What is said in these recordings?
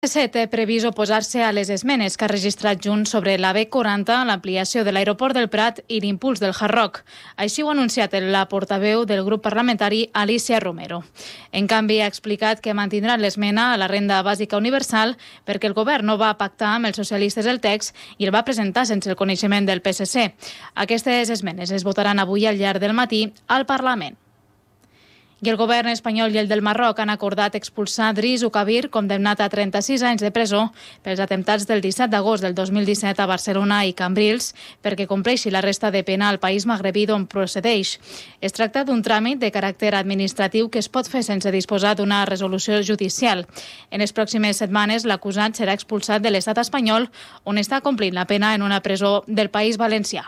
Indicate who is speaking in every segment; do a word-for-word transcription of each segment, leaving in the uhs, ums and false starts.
Speaker 1: El P S C té previst oposar-se a les esmenes que ha registrat Junts sobre la B quaranta, l'ampliació de l'aeroport del Prat i l'impuls del Hard Rock. Així ho ha anunciat la portaveu del grup parlamentari, Alicia Romero. En canvi, ha explicat que mantindrà l'esmena a la renda bàsica universal perquè el govern no va pactar amb els socialistes el text i el va presentar sense el coneixement del P S C. Aquestes esmenes es votaran avui al llarg del matí al Parlament. I el govern espanyol i el del Marroc han acordat expulsar Driss Ukabir, condemnat a trenta-sis anys de presó pels atemptats del disset d'agost del dos mil disset a Barcelona i Cambrils, perquè compleixi la resta de pena al país magrebí d'on procedeix. Es tracta d'un tràmit de caràcter administratiu que es pot fer sense disposar d'una resolució judicial. En les pròximes setmanes, l'acusat serà expulsat de l'estat espanyol, on està complint la pena en una presó del País Valencià.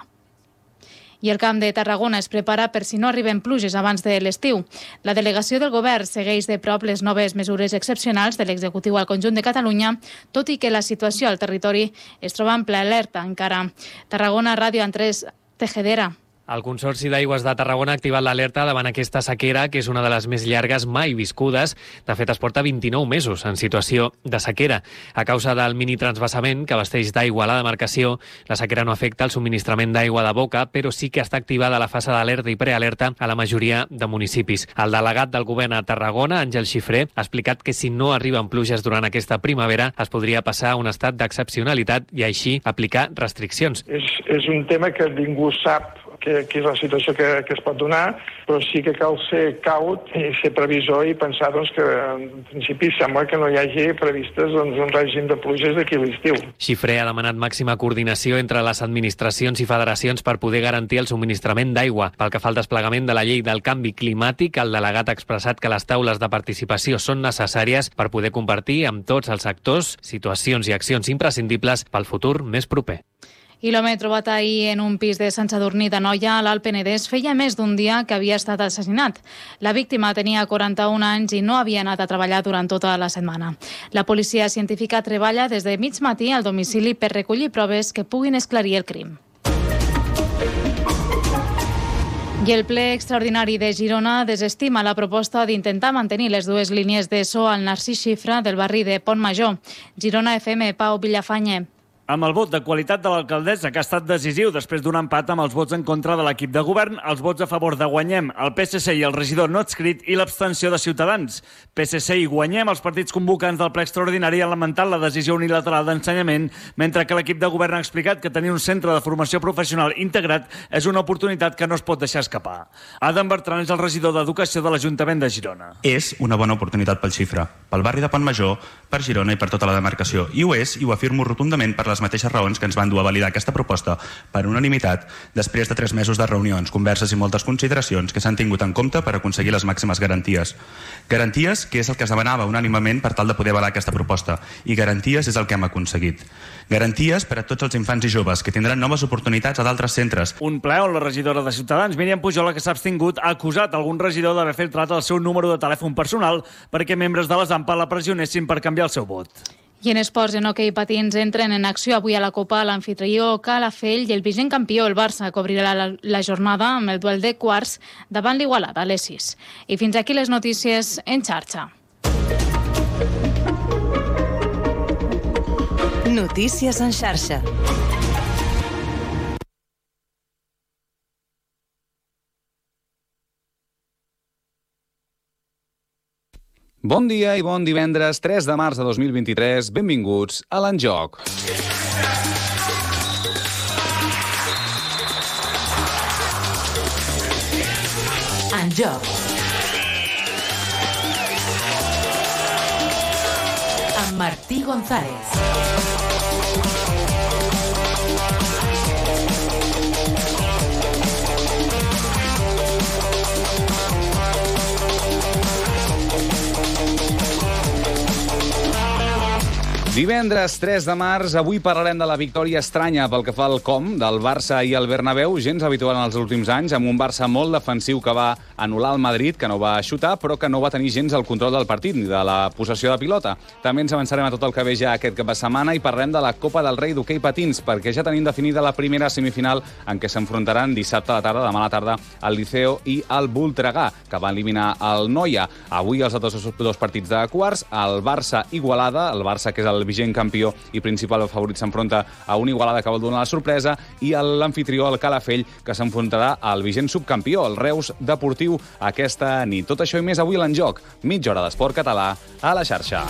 Speaker 1: I el Camp de Tarragona es prepara per si no arriben pluges abans de l'estiu. La delegació del govern segueix de prop les noves mesures excepcionals de l'executiu al conjunt de Catalunya, tot i que la situació al territori es troba en ple alerta encara. Tarragona Ràdio, Andrés Tejedera.
Speaker 2: El Consorci d'Aigües de Tarragona ha activat l'alerta davant aquesta sequera, que és una de les més llargues mai viscudes. De fet, es porta vint-i-nou mesos en situació de sequera. A causa del mini-transvasament que abasteix d'aigua a la demarcació, la sequera no afecta el subministrament d'aigua de boca, però sí que està activada la fase d'alerta i prealerta a la majoria de municipis. El delegat del govern a Tarragona, Àngel Xifré, ha explicat que si no arriben pluges durant aquesta primavera, es podria passar a un estat d'excepcionalitat i així aplicar restriccions.
Speaker 3: És, és un tema que ningú sap que, que és la situació que, que es pot donar, però sí que cal ser caut i ser previsor i pensar doncs, que en principi sembla que no hi hagi previstes doncs, un règim de pluges d'aquí a l'estiu.
Speaker 2: Xifré ha demanat màxima coordinació entre les administracions i federacions per poder garantir el subministrament d'aigua. Pel que fa al desplegament de la llei del canvi climàtic, el delegat ha expressat que les taules de participació són necessàries per poder compartir amb tots els sectors situacions i accions imprescindibles pel futur més proper.
Speaker 1: I l'home trobat ahir en un pis de Sant Sadurní d'Anoia, a l'Alt Penedès, feia més d'un dia que havia estat assassinat. La víctima tenia quaranta-un anys i no havia anat a treballar durant tota la setmana. La policia científica treballa des de mig matí al domicili per recollir proves que puguin esclarir el crim. I el ple extraordinari de Girona desestima la proposta d'intentar mantenir les dues línies d'ESO al Narcís Xifra del barri de Pont Major. Girona F M, Pau Villafañe.
Speaker 4: Amb el vot de qualitat de l'alcaldessa, que ha estat decisiu després d'un empat amb els vots en contra de l'equip de govern, els vots a favor de Guanyem, el P S C i el regidor no adscrit i l'abstenció de Ciutadans. P S C i Guanyem, els partits convocants del ple extraordinari, han lamentat la decisió unilateral d'ensenyament, mentre que l'equip de govern ha explicat que tenir un centre de formació professional integrat és una oportunitat que no es pot deixar escapar. Adam Bertran és el regidor d'Educació de l'Ajuntament de Girona.
Speaker 5: És una bona oportunitat pel Xifra, pel barri de Pont Major, per Girona i per tota la demarcació. I ho és, i ho afirmo rotundament per les mateixes raons que ens van dur a validar aquesta proposta per unanimitat després de tres mesos de reunions, converses i moltes consideracions que s'han tingut en compte per aconseguir les màximes garanties. Garanties, que és el que es demanava unànimement per tal de poder avalar aquesta proposta, i garanties és el que hem aconseguit. Garanties per a tots els infants i joves que tindran noves oportunitats a d'altres centres.
Speaker 4: Un ple on la regidora de Ciutadans, Míriam Pujola, que s'ha abstingut, ha acusat algun regidor d'haver filtrat el seu número de telèfon personal perquè membres de les AMPA la pressionessin per canviar el seu vot.
Speaker 1: I en esports, en hoquei patins, entren en acció avui a la Copa l'anfitrió Calafell i el vigent campió, el Barça, que obrirà la, la jornada amb el duel de quarts davant l'Igualada a les sis. I fins aquí les notícies en xarxa.
Speaker 6: Notícies en xarxa.
Speaker 7: Bon dia i bon divendres, tres de març de dos mil vint-i-tres. Benvinguts a l'Enjoc.
Speaker 6: Enjoc. Amb Martí González.
Speaker 7: Divendres tres de març, avui parlarem de la victòria estranya pel que fa al com del Barça i el Bernabéu, gens habitual en els últims anys, amb un Barça molt defensiu que va anul·lar el Madrid, que no va xutar, però que no va tenir gens el control del partit ni de la possessió de pilota. També ens avançarem a tot el que ve ja aquest cap de setmana i parlem de la Copa del Rei d'hoquei patins, perquè ja tenim definida la primera semifinal en què s'enfrontaran dissabte a la tarda, demà a la tarda, el Liceo i el Voltregà, que va eliminar el Noia. Avui els altres dos, dos partits de quarts, el Barça-Igualada, el Barça, que és el vigent campió i principal favorit, s'enfronta a un Igualada que vol donar la sorpresa, i l'anfitrió, el Calafell, que s'enfrontarà al vigent subcampió, el Reus Deportiu, aquesta nit. Tot això i més avui a l'Enjoc. Mitja hora d'esport català a la xarxa.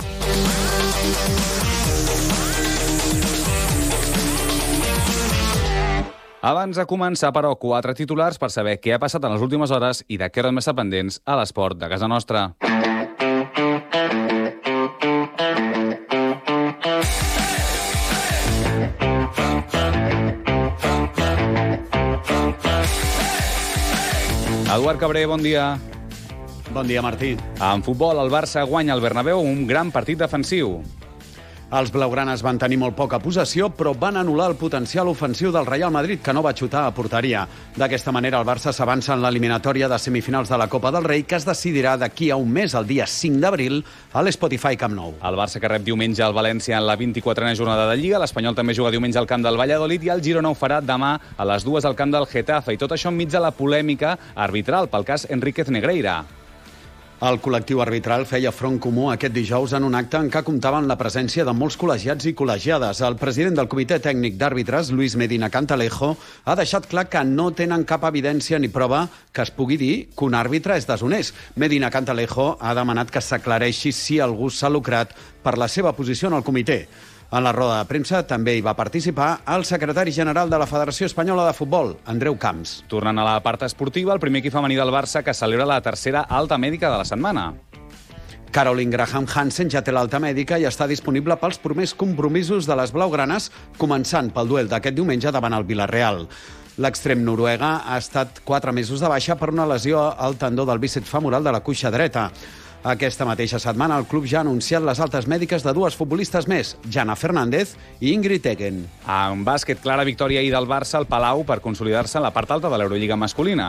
Speaker 7: Abans de començar, però, quatre titulars per saber què ha passat en les últimes hores i de què hores més pendents a l'esport de casa nostra. Eduard Cabré, bon dia.
Speaker 8: Bon dia, Martí.
Speaker 7: En futbol, el Barça guanya al Bernabéu un gran partit defensiu.
Speaker 8: Els blaugranes van tenir molt poca possessió, però van anul·lar el potencial ofensiu del Real Madrid, que no va xutar a porteria. D'aquesta manera, el Barça s'avança en l'eliminatòria de semifinals de la Copa del Rei, que es decidirà d'aquí a un mes, el dia cinc d'abril, a l'Spotify Camp Nou.
Speaker 7: El Barça, que rep diumenge al València en la vint-i-quatrena jornada de Lliga, l'Espanyol també juga diumenge al camp del Valladolid i el Girona ho farà demà a les dues al camp del Getafe. I tot això enmig de la polèmica arbitral pel cas Enríquez Negreira.
Speaker 8: El col·lectiu arbitral feia front comú aquest dijous en un acte en què comptaven la presència de molts col·legiats i col·legiades. El president del Comitè Tècnic d'Àrbitres, Luis Medina Cantalejo, ha deixat clar que no tenen cap evidència ni prova que es pugui dir que un àrbitre és deshonest. Medina Cantalejo ha demanat que s'aclareixi si algú s'ha lucrat per la seva posició en el comitè. En la roda de premsa també hi va participar el secretari general de la Federació Espanyola de Futbol, Andreu Camps.
Speaker 7: Tornant a la part esportiva, el primer equip femení del Barça que celebra la tercera alta mèdica de la setmana.
Speaker 8: Caroline Graham Hansen ja té l'alta mèdica i està disponible pels primers compromisos de les blaugranes, començant pel duel d'aquest diumenge davant el Villarreal. L'extrem noruega ha estat quatre mesos de baixa per una lesió al tendó del bíceps femoral de la cuixa dreta. Aquesta mateixa setmana el club ja ha anunciat les altes mèdiques de dues futbolistes més, Jana Fernández i Ingrid Egen.
Speaker 7: En bàsquet, clara victòria ahir del Barça al Palau per consolidar-se en la part alta de l'Eurolliga masculina.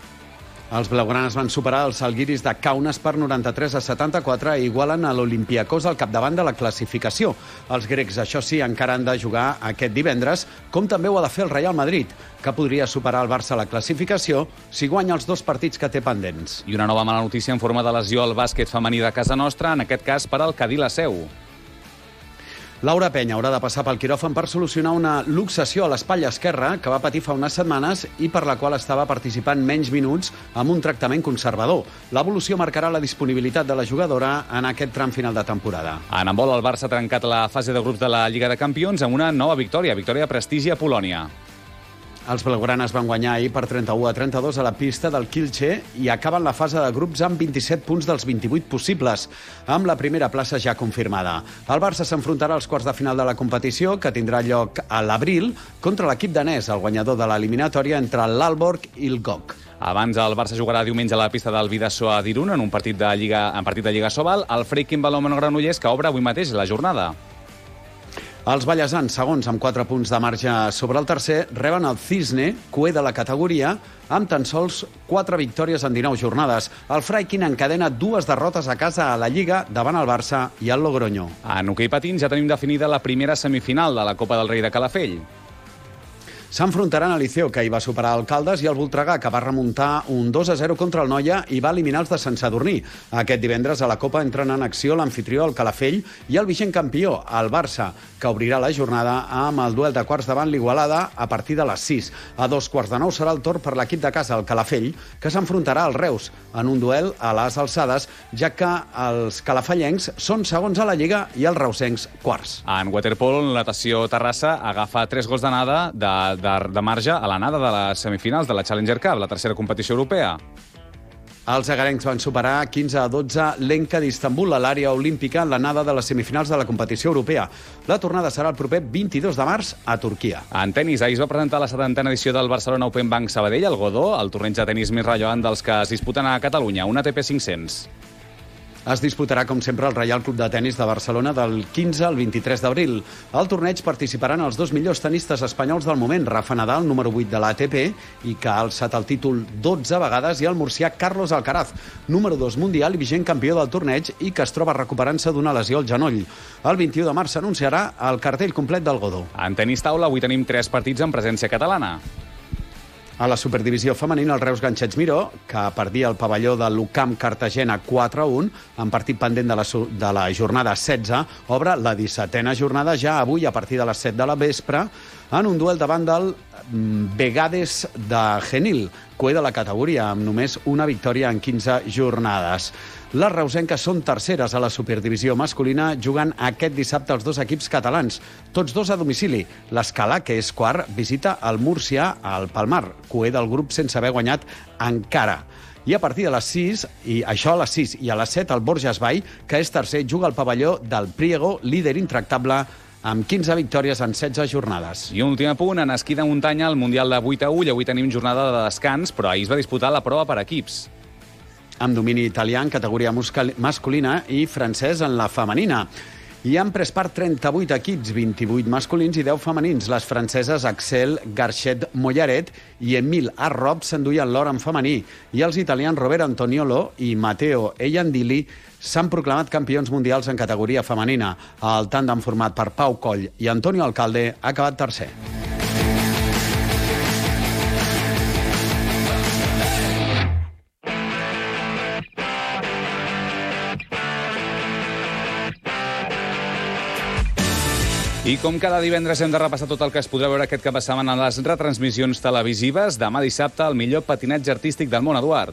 Speaker 8: Els blaugranes van superar els Salguiris de Kaunas per noranta-tres a setanta-quatre i igualen a l'Olympiakos al capdavant de la classificació. Els grecs, això sí, encara han de jugar aquest divendres, com també ho ha de fer el Real Madrid, que podria superar el Barça a la classificació si guanya els dos partits que té pendents.
Speaker 7: I una nova mala notícia en forma de lesió al bàsquet femení de casa nostra, en aquest cas per al Cadí la Seu.
Speaker 8: Laura Penya haurà de passar pel quiròfan per solucionar una luxació a l'espatlla esquerra que va patir fa unes setmanes i per la qual estava participant menys minuts amb un tractament conservador. L'evolució marcarà la disponibilitat de la jugadora en aquest tram final de temporada.
Speaker 7: En handbol, el Barça ha trencat la fase de grups de la Lliga de Campions amb una nova victòria, victòria de prestigi a Polònia.
Speaker 8: Els blaugranes van guanyar ahir per trenta-u a trenta-dos a la pista del Kielce i acaben la fase de grups amb vint-i-set punts dels vint-i-vuit possibles, amb la primera plaça ja confirmada. El Barça s'enfrontarà als quarts de final de la competició, que tindrà lloc a l'abril, contra l'equip danès, el guanyador de l'eliminatòria entre l'Aalborg i el G O C.
Speaker 7: Abans, el Barça jugarà diumenge a la pista del Vidasoa d'Irun en un partit de Lliga, en partit de Lliga Sobal, el Freikin Balonmano Granollers, que obre avui mateix la jornada.
Speaker 8: Els ballesans, segons, amb quatre punts de marge sobre el tercer, reben el Cisne, cué de la categoria, amb tan sols quatre victòries en dinou jornades. El Freikin encadena dues derrotes a casa a la Lliga davant el Barça i el Logroño.
Speaker 7: En hoquei patins ja tenim definida la primera semifinal de la Copa del Rei de Calafell.
Speaker 8: S'enfrontaran a Liceo, que hi va superar el Caldes, i el Voltregà, que va remuntar un dos a zero contra el Noia i va eliminar els de Sant Sadurní. Aquest divendres a la Copa entren en acció l'anfitrió, el Calafell, i el vigent campió, el Barça, que obrirà la jornada amb el duel de quarts davant l'Igualada a partir de les sis. A dos quarts de nou serà el torn per l'equip de casa, el Calafell, que s'enfrontarà al Reus en un duel a les alçades, ja que els calafellencs són segons a la Lliga i els reusencs quarts.
Speaker 7: En waterpolo, la natació Terrassa agafa tres gols d'anada de De, de marge a l'anada de les semifinals de la Challenger Cup, la tercera competició europea.
Speaker 8: Els agarencs van superar quinze a dotze l'Enca d'Istanbul a l'àrea olímpica en l'anada de les semifinals de la competició europea. La tornada serà el proper vint-i-dos de març a Turquia.
Speaker 7: En tenis, ahir es va presentar la setantena edició del Barcelona Open Bank Sabadell, el Godó, el torneig de tenis més rellevant dels que es disputen a Catalunya, un A T P cinc-cents.
Speaker 8: es disputarà, com sempre, el Reial Club de Tenis de Barcelona del quinze al vint-i-tres d'abril. Al torneig participaran els dos millors tenistes espanyols del moment, Rafa Nadal, número vuit de l'A T P, i que ha alçat el títol dotze vegades, i el murcià Carlos Alcaraz, número dos mundial i vigent campió del torneig i que es troba recuperant-se d'una lesió al genoll. El vint-i-u de març s'anunciarà el cartell complet del Godó.
Speaker 7: En tenis taula, avui tenim tres partits en presència catalana.
Speaker 8: A la superdivisió femenina, el Reus Ganxets Miró, que perdia el pavelló de l'U C A M Cartagena quatre a un, en partit pendent de la, de la jornada setze, obre la dissetena jornada ja avui a partir de les set de la vespre, en un duel davant del Vegades de Genil, cué de la categoria, amb només una victòria en quinze jornades. Les reusenques són terceres a la superdivisió masculina, jugant aquest dissabte els dos equips catalans, tots dos a domicili. L'Escalà, que és quart, visita el Múrcia al Palmar, cué del grup sense haver guanyat encara. I a partir de les sis, i això a les sis, i a les set, el Borges Vall, que és tercer, juga al pavelló del Priego, líder intractable, amb quinze victòries en setze jornades.
Speaker 7: I un últim apunt, en esquí de muntanya, el Mundial de vuit a u, i avui tenim jornada de descans, però ahir es va disputar la prova per equips.
Speaker 8: Amb domini italià en categoria masculina i francès en la femenina. Hi han pres part trenta-vuit equips, vint-i-vuit masculins i deu femenins. Les franceses Axel Garchet Mollaret i Emil Arrob s'enduien l'or en femení, i els italians Robert Antoniolo i Matteo Eiandili s'han proclamat campions mundials en categoria femenina. El tàndem format per Pau Coll i Antonio Alcalde ha acabat tercer.
Speaker 7: I com cada divendres hem de repassar tot el que es podrà veure aquest cap de setmana en les retransmissions televisives. Demà dissabte, el millor patinatge artístic del món, Eduard.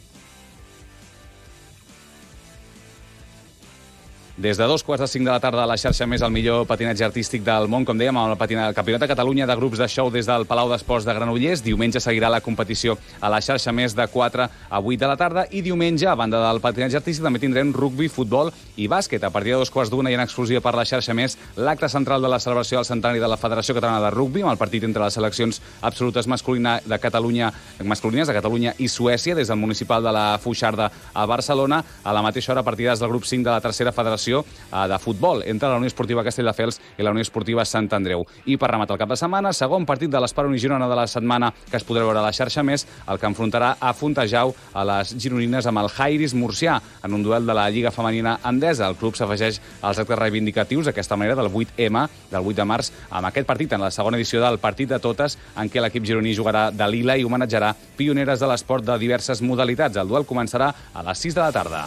Speaker 7: Des de dos quarts de cinc de la tarda a la xarxa més el millor patinatge artístic del món, com dèiem, amb el, patina... el Campionat de Catalunya de grups de show des del Palau d'Esports de Granollers. Diumenge seguirà la competició a la xarxa més de quatre a vuit de la tarda, i diumenge, a banda del patinatge artístic, també tindrem rugbi, futbol i bàsquet. A partir de dos quarts d'una i en exclusiva per la xarxa més, l'acte central de la celebració del centenari de la Federació Catalana de Rugbi, amb el partit entre les seleccions absolutes masculina de Catalunya, masculines de Catalunya i Suècia, des del municipal de la Fuixarda a Barcelona. A la mateixa hora, partides del grup cinc de la tercera federació de futbol entre la Unió Esportiva Castelldefels i la Unió Esportiva Sant Andreu. I per rematar el cap de setmana, segon partit de l'Esperoni Girona de la setmana, que es podrà veure a la xarxa més, el que enfrontarà a Fontejau a les gironines amb el Jairis Murcià en un duel de la Lliga Femenina Endesa. El club s'afegeix als actes reivindicatius d'aquesta manera del vuit ema, del vuit de març, amb aquest partit en la segona edició del Partit de Totes, en què l'equip gironí jugarà de lila i homenatjarà pioneres de l'esport de diverses modalitats. El duel començarà a les sis de la tarda.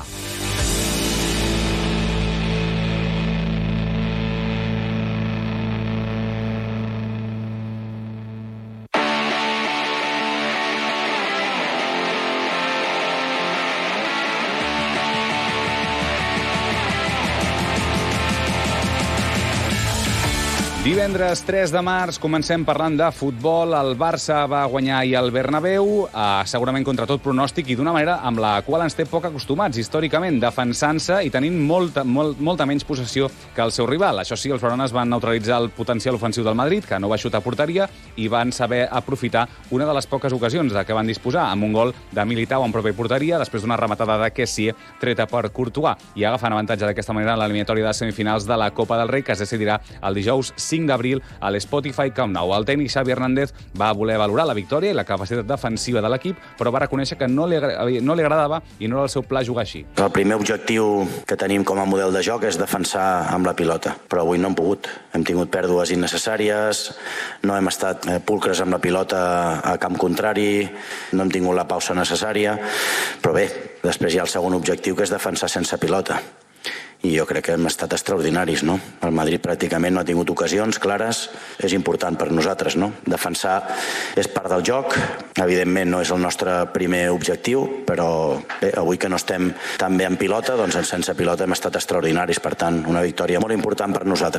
Speaker 7: Divendres tres de març comencem parlant de futbol. El Barça va guanyar ahir al Bernabéu, eh, segurament contra tot pronòstic i d'una manera amb la qual ens té poc acostumats històricament, defensant-se i tenint molta, molt, molta menys possessió que el seu rival. Això sí, els blaugranes van neutralitzar el potencial ofensiu del Madrid, que no va xutar a porteria, i van saber aprofitar una de les poques ocasions de què van disposar, amb un gol de Militao en pròpia porteria, després d'una rematada de Kessie treta per Courtois, i agafant avantatge d'aquesta manera en l'eliminatòria de semifinals de la Copa del Rei, que es decidirà el dijous cinc d'abril a l'Spotify Camp Nou. El tècnic Xavi Hernández va voler valorar la victòria i la capacitat defensiva de l'equip, però va reconèixer que no li, no li agradava i no era el seu pla jugar així.
Speaker 9: El primer objectiu que tenim com a model de joc és defensar amb la pilota, però avui no hem pogut. Hem tingut pèrdues innecessàries, no hem estat pulcres amb la pilota a camp contrari, no hem tingut la pausa necessària, però bé, després hi ha el segon objectiu, que és defensar sense pilota. I jo crec que hem estat extraordinaris, no? El Madrid pràcticament no ha tingut ocasions clares, és important per nosaltres, no? Defensar és part del joc, evidentment no és el nostre primer objectiu, però bé, avui que no estem tan bé en pilota, doncs sense pilota hem estat extraordinaris, per tant, una victòria molt important per nosaltres.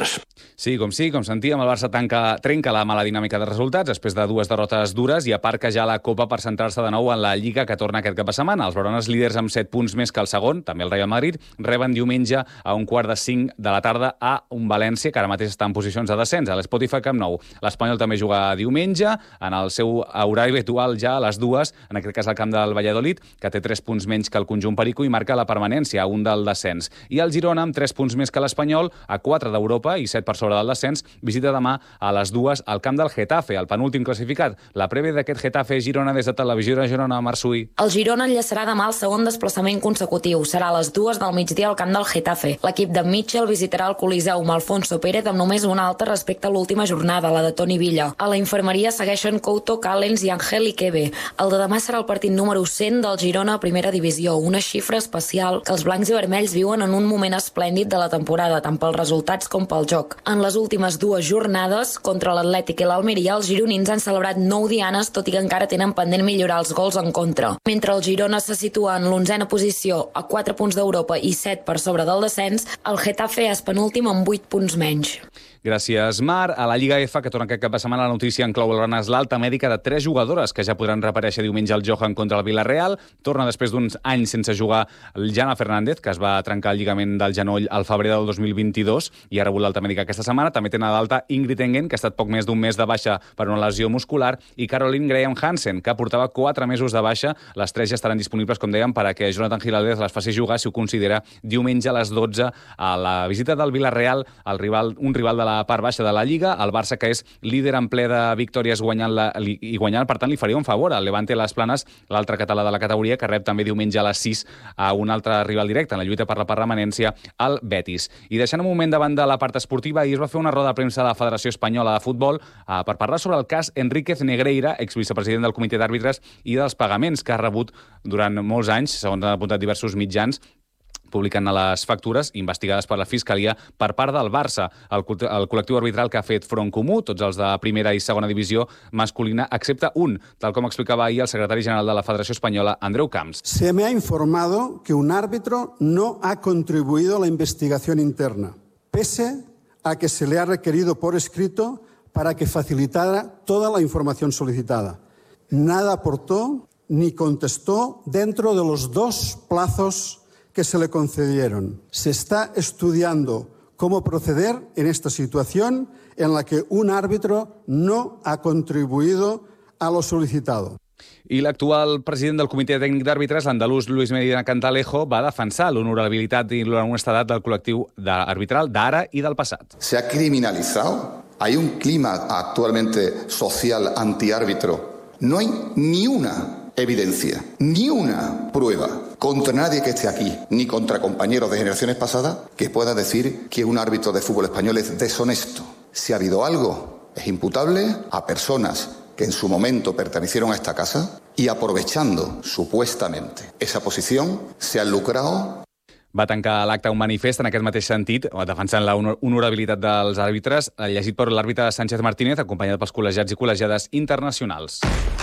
Speaker 7: Sí, com sí, com sentíem, el Barça tanca, trenca la mala dinàmica de resultats després de dues derrotes dures i aparca ja la Copa per centrar-se de nou en la Lliga que torna aquest cap de setmana. Els blaugranes, líders amb set punts més que el segon, també el Real Madrid, reben diumenge a un quart de cinc de la tarda a un València, que ara mateix està en posicions de descens, a l'Spotify Camp Nou. L'Espanyol també juga diumenge, en el seu horari habitual ja a les dues, en aquest cas al camp del Valladolid, que té tres punts menys que el conjunt perico i marca la permanència a un del descens. I el Girona, amb tres punts més que l'Espanyol, a quatre d'Europa i set per sobre del descens, visita demà a les dues al camp del Getafe, el penúltim classificat. La prèvia d'aquest Getafe-Girona des de Televisió de Girona, Marsui.
Speaker 10: El Girona enllaçarà demà el segon desplaçament consecutiu. Serà a les dues del migdia al camp del Getafe. L'equip de Mitchell visitarà el Coliseu amb Alfonso Pérez amb només una alta respecte a l'última jornada, la de Toni Villa. A la infermeria segueixen Couto, Callens i Angel Ikebe. El de demà serà el partit número cent del Girona a primera divisió, una xifra especial que els blancs i vermells viuen en un moment esplèndid de la temporada, tant pels resultats com pel joc. En les últimes dues jornades, contra l'Atlètic i l'Almeria, els gironins han celebrat nou dianes, tot i que encara tenen pendent millorar els gols en contra. Mentre el Girona se situa en l'onzena posició a quatre punts d'Europa i set per sobre del descens, el Getafe és penúltim amb vuit punts menys.
Speaker 7: Gràcies, Mar. A la Lliga F, que torna aquest cap de setmana, la notícia en clau blaugranes l'alta mèdica de tres jugadores que ja podran reaparèixer diumenge al Johan contra el Villarreal. Torna després d'uns anys sense jugar el Jana Fernández, que es va trencar el lligament del genoll al febrer del dos mil vint-i-dos i ha rebut l'alta mèdica aquesta setmana. També tenen d'alta Ingrid Engen, que ha estat poc més d'un mes de baixa per una lesió muscular, i Caroline Graham Hansen, que portava quatre mesos de baixa. Les tres ja estaran disponibles, com dèiem, per a que Jonathan Gilaldes les faci jugar, si ho considera, diumenge a les dotze a la visita del Villarreal, el rival, un rival de la part baixa de la Lliga, el Barça, que és líder en ple de victòries guanyant la, i guanyant, per tant, li faria un favor al Levante Les Planes, l'altre català de la categoria, que rep també diumenge a les sis a un altre rival directe en la lluita per la permanència, el Betis. I deixant un moment davant de la part esportiva, ahir es va fer una roda de premsa a la Federació Espanyola de Futbol eh, per parlar sobre el cas Enríquez Negreira, exvicepresident del Comitè d'Àrbitres, i dels pagaments que ha rebut durant molts anys, segons han apuntat diversos mitjans, publicant a les factures investigades per la Fiscalia per part del Barça, el, el col·lectiu arbitral que ha fet front comú, tots els de primera i segona divisió masculina, excepte un, tal com explicava ahir el secretari general de la Federació Espanyola, Andreu Camps.
Speaker 11: Se me ha informado que un árbitro no ha contribuido a la investigación interna, pese a que se le ha requerido por escrito para que facilitara toda la información solicitada. Nada aportó ni contestó dentro de los dos plazos que se le concedieron. Se está estudiando cómo proceder en esta situación en la que un árbitro no ha contribuido a lo solicitado.
Speaker 7: I l'actual president del Comitè Tècnic d'Àrbitres, l'andalús Luis Medina Cantalejo, va defensar l'honorabilitat i l'honestedat del col·lectiu arbitral d'ara i del passat.
Speaker 12: Se ha criminalizado. Hay un clima actualmente social antiárbitro. No hay ni una evidencia, ni una prueba contra nadie que esté aquí, ni contra compañeros de generaciones pasadas, que pueda decir que un árbitro de fútbol español es deshonesto. Si ha habido algo, es imputable a personas que en su momento pertenecieron a esta casa y aprovechando supuestamente esa posición se han lucrado.
Speaker 7: Va tancar l'acte un manifest en aquest mateix sentit, defensant la honorabilitat dels àrbitres, llegit per l'àrbitre Sánchez Martínez, acompanyat pels col·legiats i col·legiades internacionals.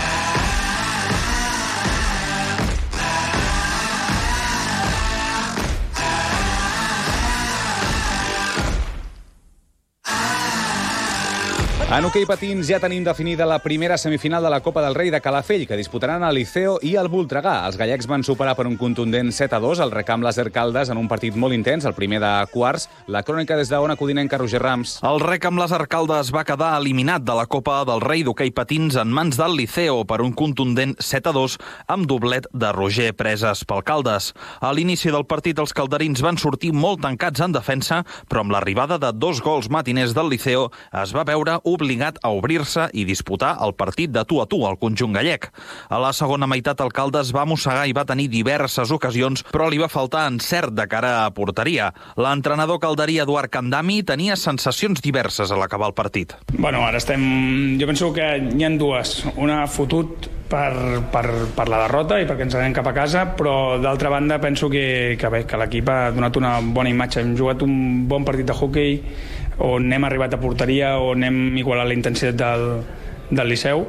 Speaker 7: En hoquei patins ja tenim definida la primera semifinal de la Copa del Rei de Calafell, que disputaran el Liceo i el Voltregà. Els gallecs van superar per un contundent set a dos el Recam Laser Caldes en un partit molt intens, el primer de quarts. La crònica des d'Ona Codinenca, Roger Rams.
Speaker 13: El Recam Laser Caldes va quedar eliminat de la Copa del Rei d'hoquei patins en mans del Liceo per un contundent set a dos amb doblet de Roger Preses pel Caldes. A l'inici del partit els calderins van sortir molt tancats en defensa, però amb l'arribada de dos gols matiners del Liceo es va veure obligat obligat a obrir-se i disputar el partit de tu a tu al conjunt gallec. A la segona meitat el Caldes va mossegar i va tenir diverses ocasions, però li va faltar encert de cara a porteria. L'entrenador calderí Eduard Candami tenia sensacions diverses a l'acabar el partit.
Speaker 14: Bueno, ara estem... Jo penso que n'hi ha dues. Una fotut per, per, per la derrota i perquè ens anem cap a casa, però d'altra banda penso que, que, bé, que l'equip ha donat una bona imatge. Hem jugat un bon partit de hoquei on hem arribat a porteria, on hem igualat la intensitat del, del Liceu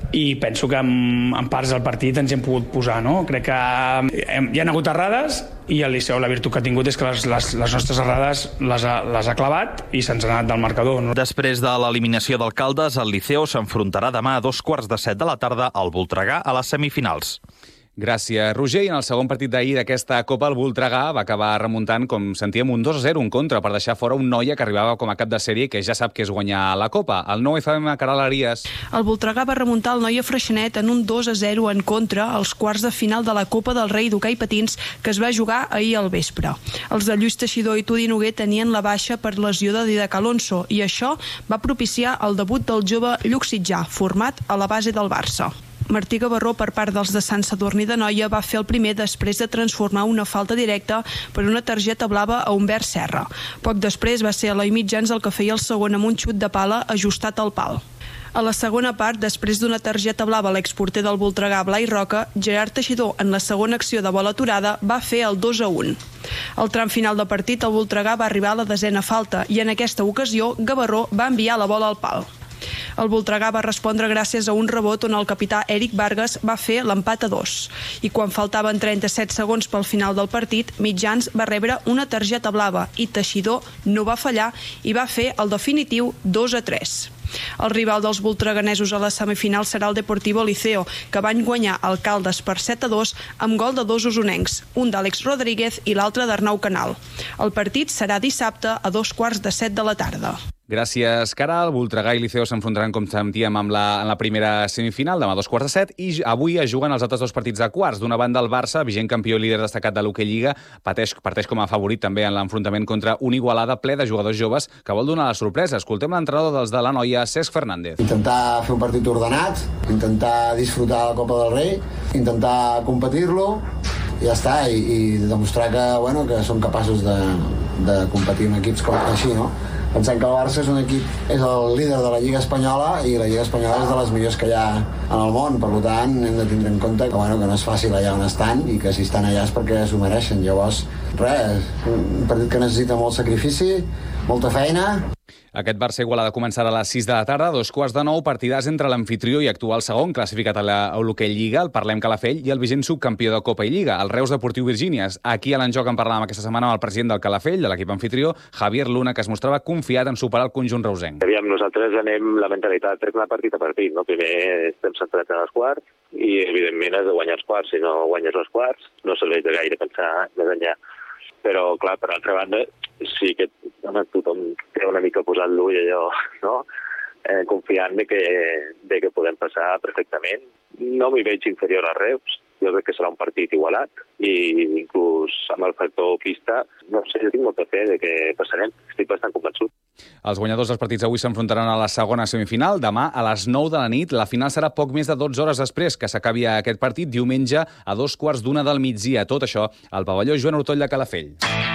Speaker 14: i penso que en, en parts del partit ens hem pogut posar, no? Crec que hem, hi ha hagut errades i el Liceu la virtut que ha tingut és que les, les, les nostres errades les ha, les ha clavat i se'ns ha anat del marcador. No?
Speaker 13: Després de l'eliminació del Caldes, el Liceu s'enfrontarà demà a dos quarts de set de la tarda al Voltregà a les semifinals.
Speaker 7: Gràcies, Roger. I en el segon partit d'ahir d'aquesta Copa, el Voltregà va acabar remuntant, com sentíem, un dos a zero en contra per deixar fora un Noia que arribava com a cap de sèrie que ja sap que és guanyar la Copa. El nou F M, Caral Arias.
Speaker 15: El Voltregà va remuntar el Noia Freixenet en un dos a zero en contra als quarts de final de la Copa del Rei d'hoquei patins que es va jugar ahir al vespre. Els de Lluís Teixidor i Tudi Noguer tenien la baixa per lesió de Didac Alonso i això va propiciar el debut del jove Lluc Sitjà, format a la base del Barça. Martí Gavarró, per part dels de Sant Sadurní de Noia, va fer el primer després de transformar una falta directa per una targeta blava a Humbert Serra. Poc després va ser Eloi Mitjans el que feia el segon amb un xut de pala ajustat al pal. A la segona part, després d'una targeta blava a l'exporter del Voltregà, Blai Roca, Gerard Teixidor, en la segona acció de bola aturada, va fer el dos a un. Al tram final del partit, el Voltregà va arribar a la desena falta i en aquesta ocasió Gavarró va enviar la bola al pal. El Voltregà va respondre gràcies a un rebot on el capità Eric Vargas va fer l'empat a dos. I quan faltaven trenta-set segons pel final del partit, Mitjans va rebre una targeta blava i Teixidor no va fallar i va fer el definitiu dos a tres. El rival dels voltreganesos a la semifinal serà el Deportivo Liceo, que van guanyar el Caldes per set a dos amb gol de dos usonencs, un d'Àlex Rodríguez i l'altre d'Arnau Canal. El partit serà dissabte a dos quarts de set de la tarda.
Speaker 7: Gràcies, Caral. Voltregà i Liceo s'enfrontaran, com sentíem, amb la, en la primera semifinal, demà a dos quarts de set, i avui es juguen els altres dos partits de quarts. D'una banda, el Barça, vigent campió i líder destacat de l'Hockey Lliga, pateix, parteix com a favorit també en l'enfrontament contra un Igualada ple de jugadors joves que vol donar la sorpresa. Escoltem l'entrenador dels de la Noia, Cesc Fernández.
Speaker 16: Intentar fer un partit ordenat, intentar disfrutar la Copa del Rei, intentar competir-lo, i ja està, i, i demostrar que, bueno, que som capaços de, de competir en equips com així, no? Pensem que el Barça és un equip, és el líder de la Lliga Espanyola i la Lliga Espanyola és de les millors que hi ha en el món, per tant hem de tindre en compte que, bueno, que no és fàcil allà on estan i que si estan allà és perquè s'ho mereixen. Llavors, res, un partit que necessita molt sacrifici, molta feina.
Speaker 7: Aquest Barça Igualada començarà a les sis de la tarda, dos quarts de nou, partidars entre l'anfitrió i actual segon, classificat a l'Hockey Lliga, el Parlem Calafell, i el vigent subcampió de Copa i Lliga, el Reus Deportiu Virgínies. Aquí a l'Enjoc en parlàvem aquesta setmana amb el president del Calafell, de l'equip anfitrió, Javier Luna, que es mostrava confiat en superar el conjunt reusenc.
Speaker 17: Aviam, nosaltres anem la mentalitat és anar partit a partit, no? Primer estem centrats en els quarts i, evidentment, has de guanyar els quarts. Si no guanyes els quarts, no serveix de gaire pensar més enllà. Però, clar, per altra banda, sí que home, tothom té una mica posat l'ull allò, no? Eh, confiant de que, de que podem passar perfectament. No m'hi veig inferior a Reus. Jo crec que serà un partit igualat i inclús amb el factor pista, no sé, jo tinc molta fe de que passarem. Estic bastant convençut.
Speaker 7: Els guanyadors dels partits avui s'enfrontaran a la segona semifinal. Demà a les nou de la nit. La final serà poc més de dotze hores després que s'acabi aquest partit, diumenge a dos quarts d'una del migdia. Tot això al pavelló Joan Ortoll de Calafell.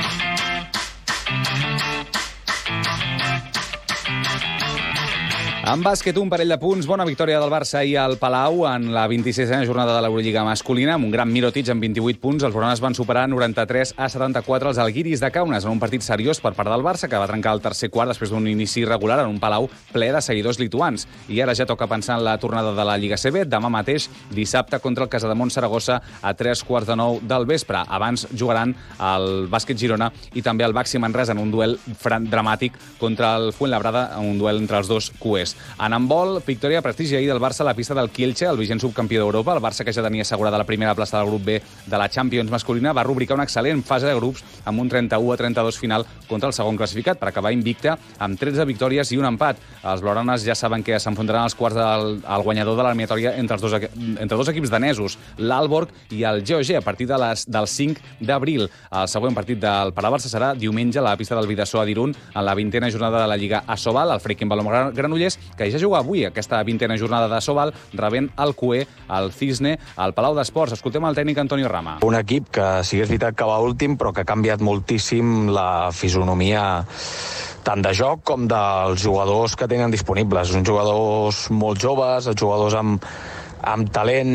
Speaker 7: En bàsquet, un parell de punts. Bona victòria del Barça ahir al Palau en la vint-i-sisena jornada de l'Eurolliga masculina, amb un gran Mirotic amb vint-i-vuit punts. Els blaugranes van superar noranta-tres a setanta-quatre els Alguiris de Kaunas en un partit seriós per part del Barça, que va trencar el tercer quart després d'un inici irregular en un Palau ple de seguidors lituans. I ara ja toca pensar en la tornada de la Lliga C B, demà mateix, dissabte, contra el Casademont Saragossa a tres quarts de nou del vespre. Abans jugaran el Bàsquet Girona i també el Baxi Manresa en un duel dramàtic contra el Fuenlabrada, en un duel entre els dos cuers. En handbol, victòria de prestigi ahir del Barça a la pista del Kielce, el vigent subcampió d'Europa. El Barça, que ja tenia assegurada la primera plaça del grup B de la Champions masculina, va rubricar una excel·lent fase de grups amb un trenta-u a trenta-dos final contra el segon classificat per acabar invicta amb tretze victòries i un empat. Els blaugranes ja saben que s'enfrontaran als quarts del el guanyador de l'eliminatòria entre, els dos, entre dos equips danesos, l'Aalborg i el G O G, a partir de les, del cinc d'abril. El següent partit del Palau-Barça serà diumenge a la pista del Vidasoa d'Irun en la vintena jornada de la Lliga Asobal. El Freikin Balom Granollers, que ja juga avui aquesta vintena jornada de Sobal, rebent el Cué, el Cisne, al Palau d'Esports. Escoltem el tècnic Antonio Rama.
Speaker 18: Un equip que sí que és veritat que va últim, però que ha canviat moltíssim la fisonomia tant de joc com dels jugadors que tenen disponibles. Són jugadors molt joves, jugadors amb, amb talent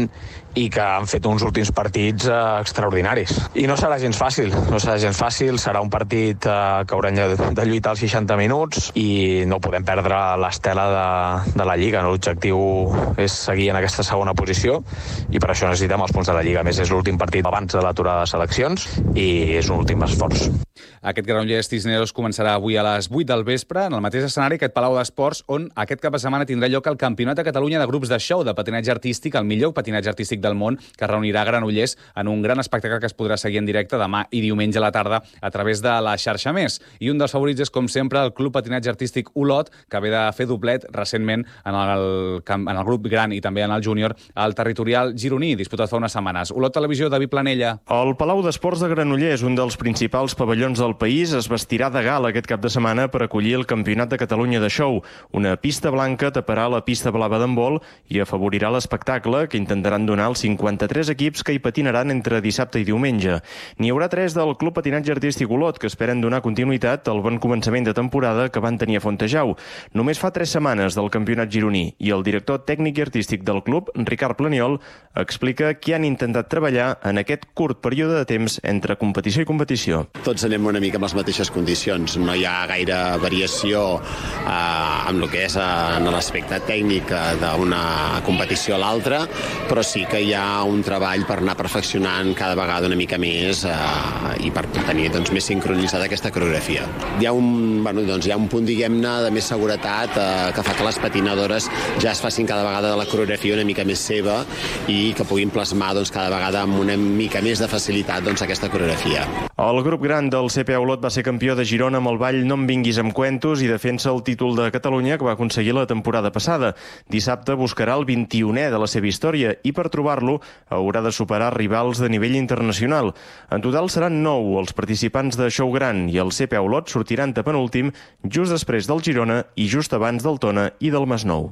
Speaker 18: i que han fet uns últims partits eh, extraordinaris. I no serà gens fàcil, no serà gens fàcil, serà un partit eh, que haurem de, de lluitar els seixanta minuts i no podem perdre l'estela de, de la Lliga. L'objectiu és seguir en aquesta segona posició i per això necessitem els punts de la Lliga. A més, és l'últim partit abans de l'aturada de seleccions i és un últim esforç.
Speaker 7: Aquest Granollers Cisneros començarà avui a les vuit del vespre en el mateix escenari, aquest Palau d'Esports, on aquest cap de setmana tindrà lloc el Campionat de Catalunya de grups de show de patinatge artístic, el millor patinatge artístic del món, que reunirà Granollers en un gran espectacle que es podrà seguir en directe demà i diumenge a la tarda a través de la xarxa Més. I un dels favorits és, com sempre, el Club Patinatge Artístic Olot, que ve de fer doblet recentment en el, en el grup gran i també en el júnior al territorial gironí, disputat fa unes setmanes. Olot Televisió, David Planella.
Speaker 19: El Palau d'Esports de Granollers, un dels principals pavellons del país, es vestirà de gala aquest cap de setmana per acollir el Campionat de Catalunya de Show. Una pista blanca taparà la pista blava d'handbol i afavorirà l'espectacle que intentaran donar els cinquanta-tres equips que hi patinaran entre dissabte i diumenge. N'hi haurà tres del Club Patinatge Artístic Olot, que esperen donar continuïtat al bon començament de temporada que van tenir a Fontejau. Només fa tres setmanes del campionat gironí i el director tècnic i artístic del club, Ricard Planiol, explica que han intentat treballar en aquest curt període de temps entre competició i competició.
Speaker 20: Tots anem una mica amb les mateixes condicions. No hi ha gaire variació eh, amb el que és eh, en l'aspecte tècnic d'una competició a l'altra, però sí que hi ha un treball per anar perfeccionant cada vegada una mica més eh, i per tenir doncs, més sincronitzada aquesta coreografia. Hi ha un, bueno, doncs, hi ha un punt, diguem-ne, de més seguretat eh, que fa que les patinadores ja es facin cada vegada de la coreografia una mica més seva i que puguin plasmar doncs, cada vegada amb una mica més de facilitat doncs, aquesta coreografia.
Speaker 19: El grup gran del C P A Olot va ser campió de Girona amb el ball No em vinguis amb cuentos i defensa el títol de Catalunya que va aconseguir la temporada passada. Dissabte buscarà el vint-i-unè de la seva història i per trobar-lo haurà de superar rivals de nivell internacional. En total seran nou els participants de Show Gran i el C P A Olot sortiran de penúltim just després del Girona i just abans del Tona i del Masnou.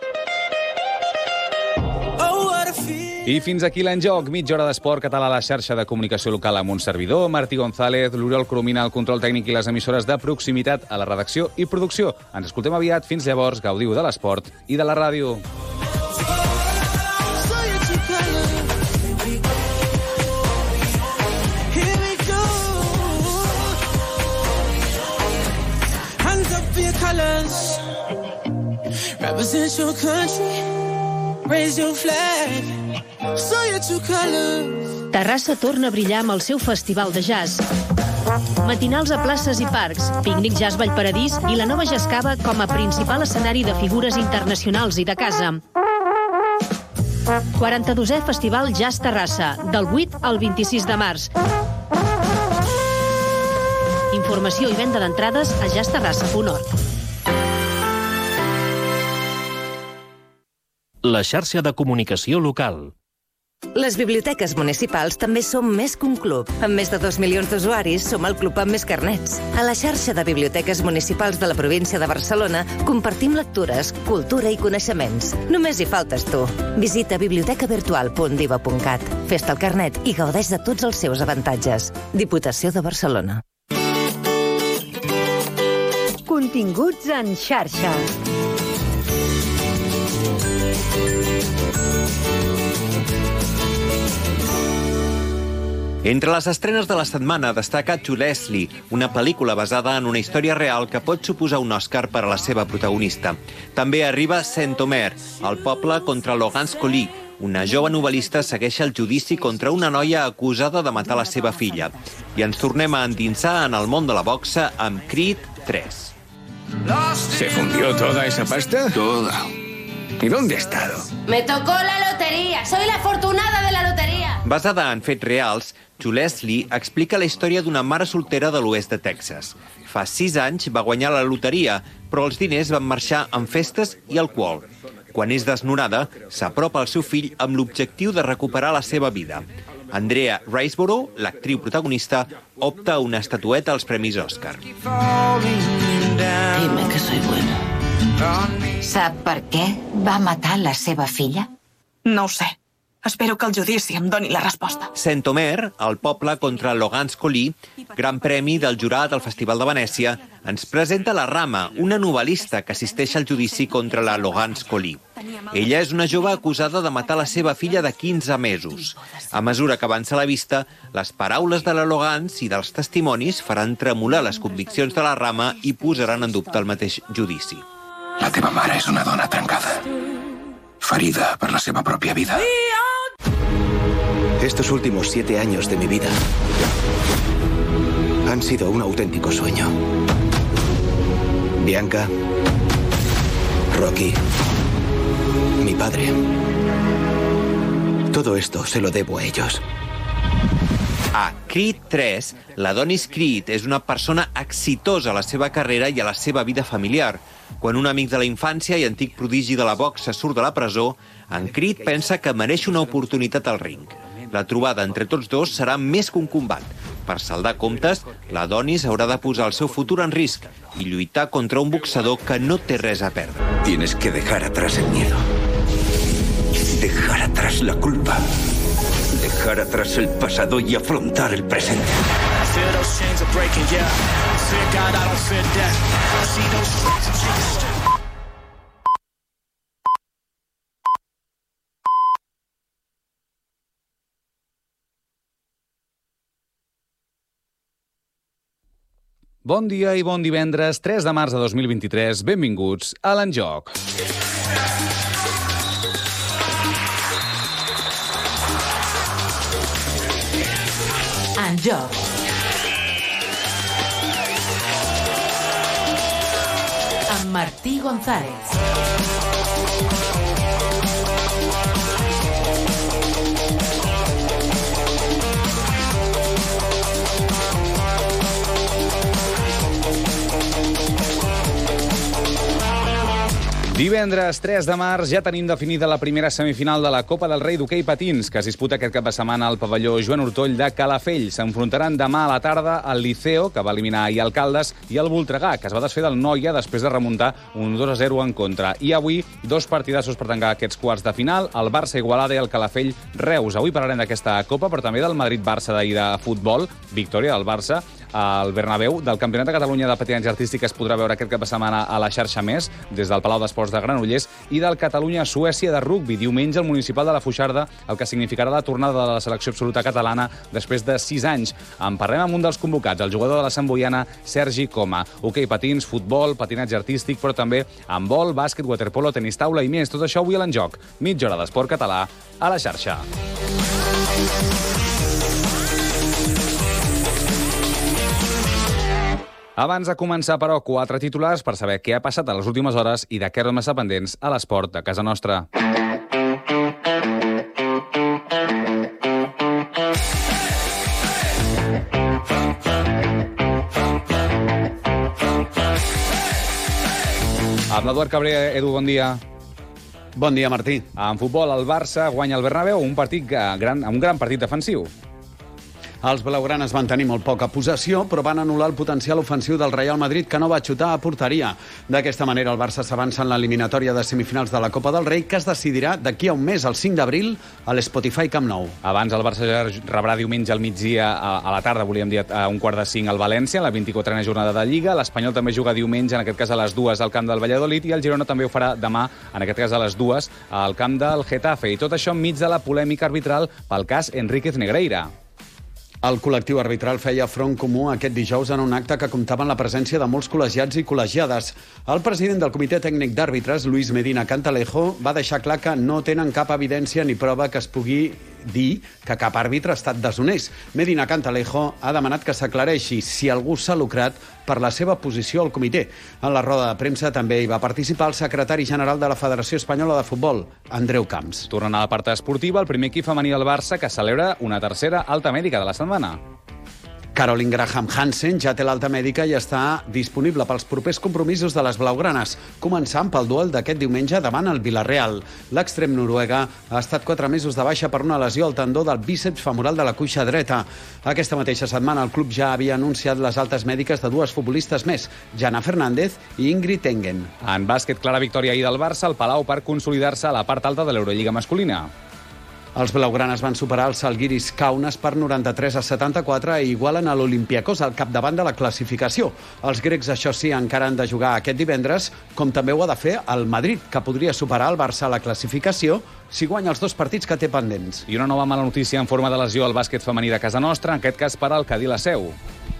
Speaker 7: I fins aquí l'enjoc, mitja hora d'esport català a la xarxa de comunicació local amb un servidor, Martí González, l'Oriol Coromina, el control tècnic i les emissores de proximitat a la redacció i producció. Ens escoltem aviat, fins llavors, gaudiu de l'esport i de la ràdio.
Speaker 21: Represent your country, raise your flag.
Speaker 22: Terrassa torna a brillar amb el seu festival de jazz. Matinals a places i parcs, pícnic Jazz Vallparadís i la nova Jazz Cava com a principal escenari de figures internacionals i de casa. quaranta-dosè Festival Jazz Terrassa, del vuit al vint-i-sis de març. Informació i venda d'entrades a jazz terrassa punt org.
Speaker 23: La xarxa de comunicació local.
Speaker 6: Les biblioteques municipals també som més que un club. Amb més de dos milions d'usuaris, som el club amb més carnets. A la xarxa de biblioteques municipals de la província de Barcelona compartim lectures, cultura i coneixements. Només hi faltes tu. Visita biblioteca virtual punt diva punt cat. Fes-te el carnet i gaudeix de tots els seus avantatges. Diputació de Barcelona.
Speaker 24: Continguts en xarxa.
Speaker 25: Entre les estrenes de la setmana destaca To Leslie, una pel·lícula basada en una història real que pot suposar un Òscar per a la seva protagonista. També arriba Saint-Omer, el poble contra Laurence Colly. Una jove novel·lista segueix el judici contra una noia acusada de matar la seva filla. I ens tornem a endinsar en el món de la boxa amb Creed tres.
Speaker 26: ¿Se fundió toda esa pasta? Toda. ¿Y dónde he estado?
Speaker 27: Me tocó la lotería. Soy la afortunada de la lotería.
Speaker 25: Basada en fets reals, To Leslie explica la història d'una mare soltera de l'oest de Texas. Fa sis anys va guanyar la loteria, però els diners van marxar en festes i alcohol. Quan és desnonada, s'apropa al seu fill amb l'objectiu de recuperar la seva vida. Andrea Riseborough, l'actriu protagonista, opta a una estatueta als Premis Òscar.
Speaker 27: Dime que soy buena. Sap per què va matar la seva filla?
Speaker 28: No ho sé. Espero que el judici em doni la resposta.
Speaker 25: Saint-Omer, el poble contra Laurence Colly, gran premi del jurat al Festival de Venècia, ens presenta la Rama, una novel·lista que assisteix al judici contra la Laurence Colly. Ella és una jove acusada de matar la seva filla de quinze mesos. A mesura que avança la vista, les paraules de la Logans i dels testimonis faran tremolar les conviccions de la Rama i posaran en dubte el mateix judici.
Speaker 26: La teva mare és una dona trencada, ferida per la seva pròpia vida.
Speaker 1: Estos últimos siete años de mi vida han sido un auténtico sueño. Bianca, Rocky, mi padre. Todo esto se lo debo a ellos.
Speaker 25: A Creed tres, l'Adonis Creed és una persona exitosa a la seva carrera i a la seva vida familiar. Quan un amic de la infància i antic prodigi de la boxa surt de la presó, en Creed pensa que mereix una oportunitat al ring. La trobada entre tots dos serà més que un combat. Per saldar comptes, l'Adonis haurà de posar el seu futur en risc i lluitar contra un boxador que no té res a perdre.
Speaker 26: Tienes que dejar atrás el miedo. Dejar atrás la culpa. Dejar atrás el pasado y afrontar el presente.
Speaker 7: Bon dia i bon divendres, tres de març de dos mil vint-i-tres. Benvinguts a l'Enjoc.
Speaker 27: Enjoc. Amb Martí González.
Speaker 7: Divendres tres de març ja tenim definida la primera semifinal de la Copa del Rei d'hoquei patins, que es disputa aquest cap de setmana al pavelló Joan Ortoll de Calafell. S'enfrontaran demà a la tarda el Liceo, que va eliminar ahir el Caldes, i el Voltregà, que es va desfer del Noia després de remuntar un dos a zero en contra. I avui, dos partidassos per tancar aquests quarts de final, el Barça-Igualada i el Calafell-Reus. Avui parlarem d'aquesta Copa, però també del Madrid-Barça d'ahir de futbol, victòria del Barça al Bernabéu. Del Campionat de Catalunya de patinatge artístic es podrà veure aquest cap de setmana a la xarxa Més, des del Palau d'Esports de Granollers, i del Catalunya-Suècia de rugbi, diumenge al Municipal de la Foixarda, el que significarà la tornada de la selecció absoluta catalana després de sis anys. En parlem amb un dels convocats, el jugador de la Sant Boiana, Sergi Coma. Hoquei patins, futbol, patinatge artístic, però també handbol, bàsquet, waterpolo, tenis taula i més. Tot això avui a l'Enjoc. Mitja hora d'esport català a la xarxa. Abans de començar, però, quatre titulars per saber què ha passat a les últimes hores i de què hem estat pendents a l'esport de casa nostra. Amb l'Eduard Cabré. Edu, bon dia.
Speaker 2: Bon dia, Martí.
Speaker 7: En futbol, el Barça guanya el Bernabéu, un partit gran, un gran partit defensiu.
Speaker 2: Els blaugranes van tenir molt poca possessió, però van anul·lar el potencial ofensiu del Real Madrid, que no va xutar a porteria. D'aquesta manera, el Barça s'avança en la eliminatòria de semifinals de la Copa del Rei, que es decidirà d'aquí a un mes, el cinc d'abril, a l'Spotify Camp Nou.
Speaker 7: Abans, el Barça rebrà diumenge al migdia, a la tarda, volíem dir, a un quart de cinc al València, en la vint-i-quatrena jornada de Lliga. L'Espanyol també juga diumenge, en aquest cas a les dues, al camp del Valladolid, i el Girona també ho farà demà, en aquest cas a les dues, al camp del Getafe. I tot això enmig de la polèmica arbitral pel cas Enríquez Negreira.
Speaker 2: El col·lectiu arbitral feia front comú aquest dijous en un acte que comptava amb la presència de molts col·legiats i col·legiades. El president del Comitè Tècnic d'Àrbitres, Luis Medina Cantalejo, va deixar clar que no tenen cap evidència ni prova que es pugui dir que cap àrbitre ha estat deshonest. Medina Cantalejo ha demanat que s'aclareixi si algú s'ha lucrat per la seva posició al comitè. En la roda de premsa també hi va participar el secretari general de la Federació Espanyola de Futbol, Andreu Camps.
Speaker 7: Tornant a la part esportiva, el primer equip femení del Barça que celebra una tercera alta mèdica de la setmana.
Speaker 2: Caroline Graham Hansen ja té l'alta mèdica i està disponible pels propers compromisos de les blaugranes, començant pel duel d'aquest diumenge davant el Villarreal. L'extrem noruega ha estat quatre mesos de baixa per una lesió al tendó del bíceps femoral de la cuixa dreta. Aquesta mateixa setmana el club ja havia anunciat les altes mèdiques de dues futbolistes més, Jana Fernández i Ingrid Tengen.
Speaker 7: En bàsquet, clara victòria ahir del Barça al Palau per consolidar-se a la part alta de l'Eurolliga masculina.
Speaker 2: Els blaugranes van superar els Žalgiris Kaunas per noranta-tres a setanta-quatre i igualen a l'Olympiakos al capdavant de la classificació. Els grecs, això sí, encara han de jugar aquest divendres, com també ho ha de fer el Madrid, que podria superar el Barça a la classificació si guanya els dos partits que té pendents.
Speaker 7: I una nova mala notícia en forma de lesió al bàsquet femení de casa nostra, en aquest cas per al Cadí la Seu.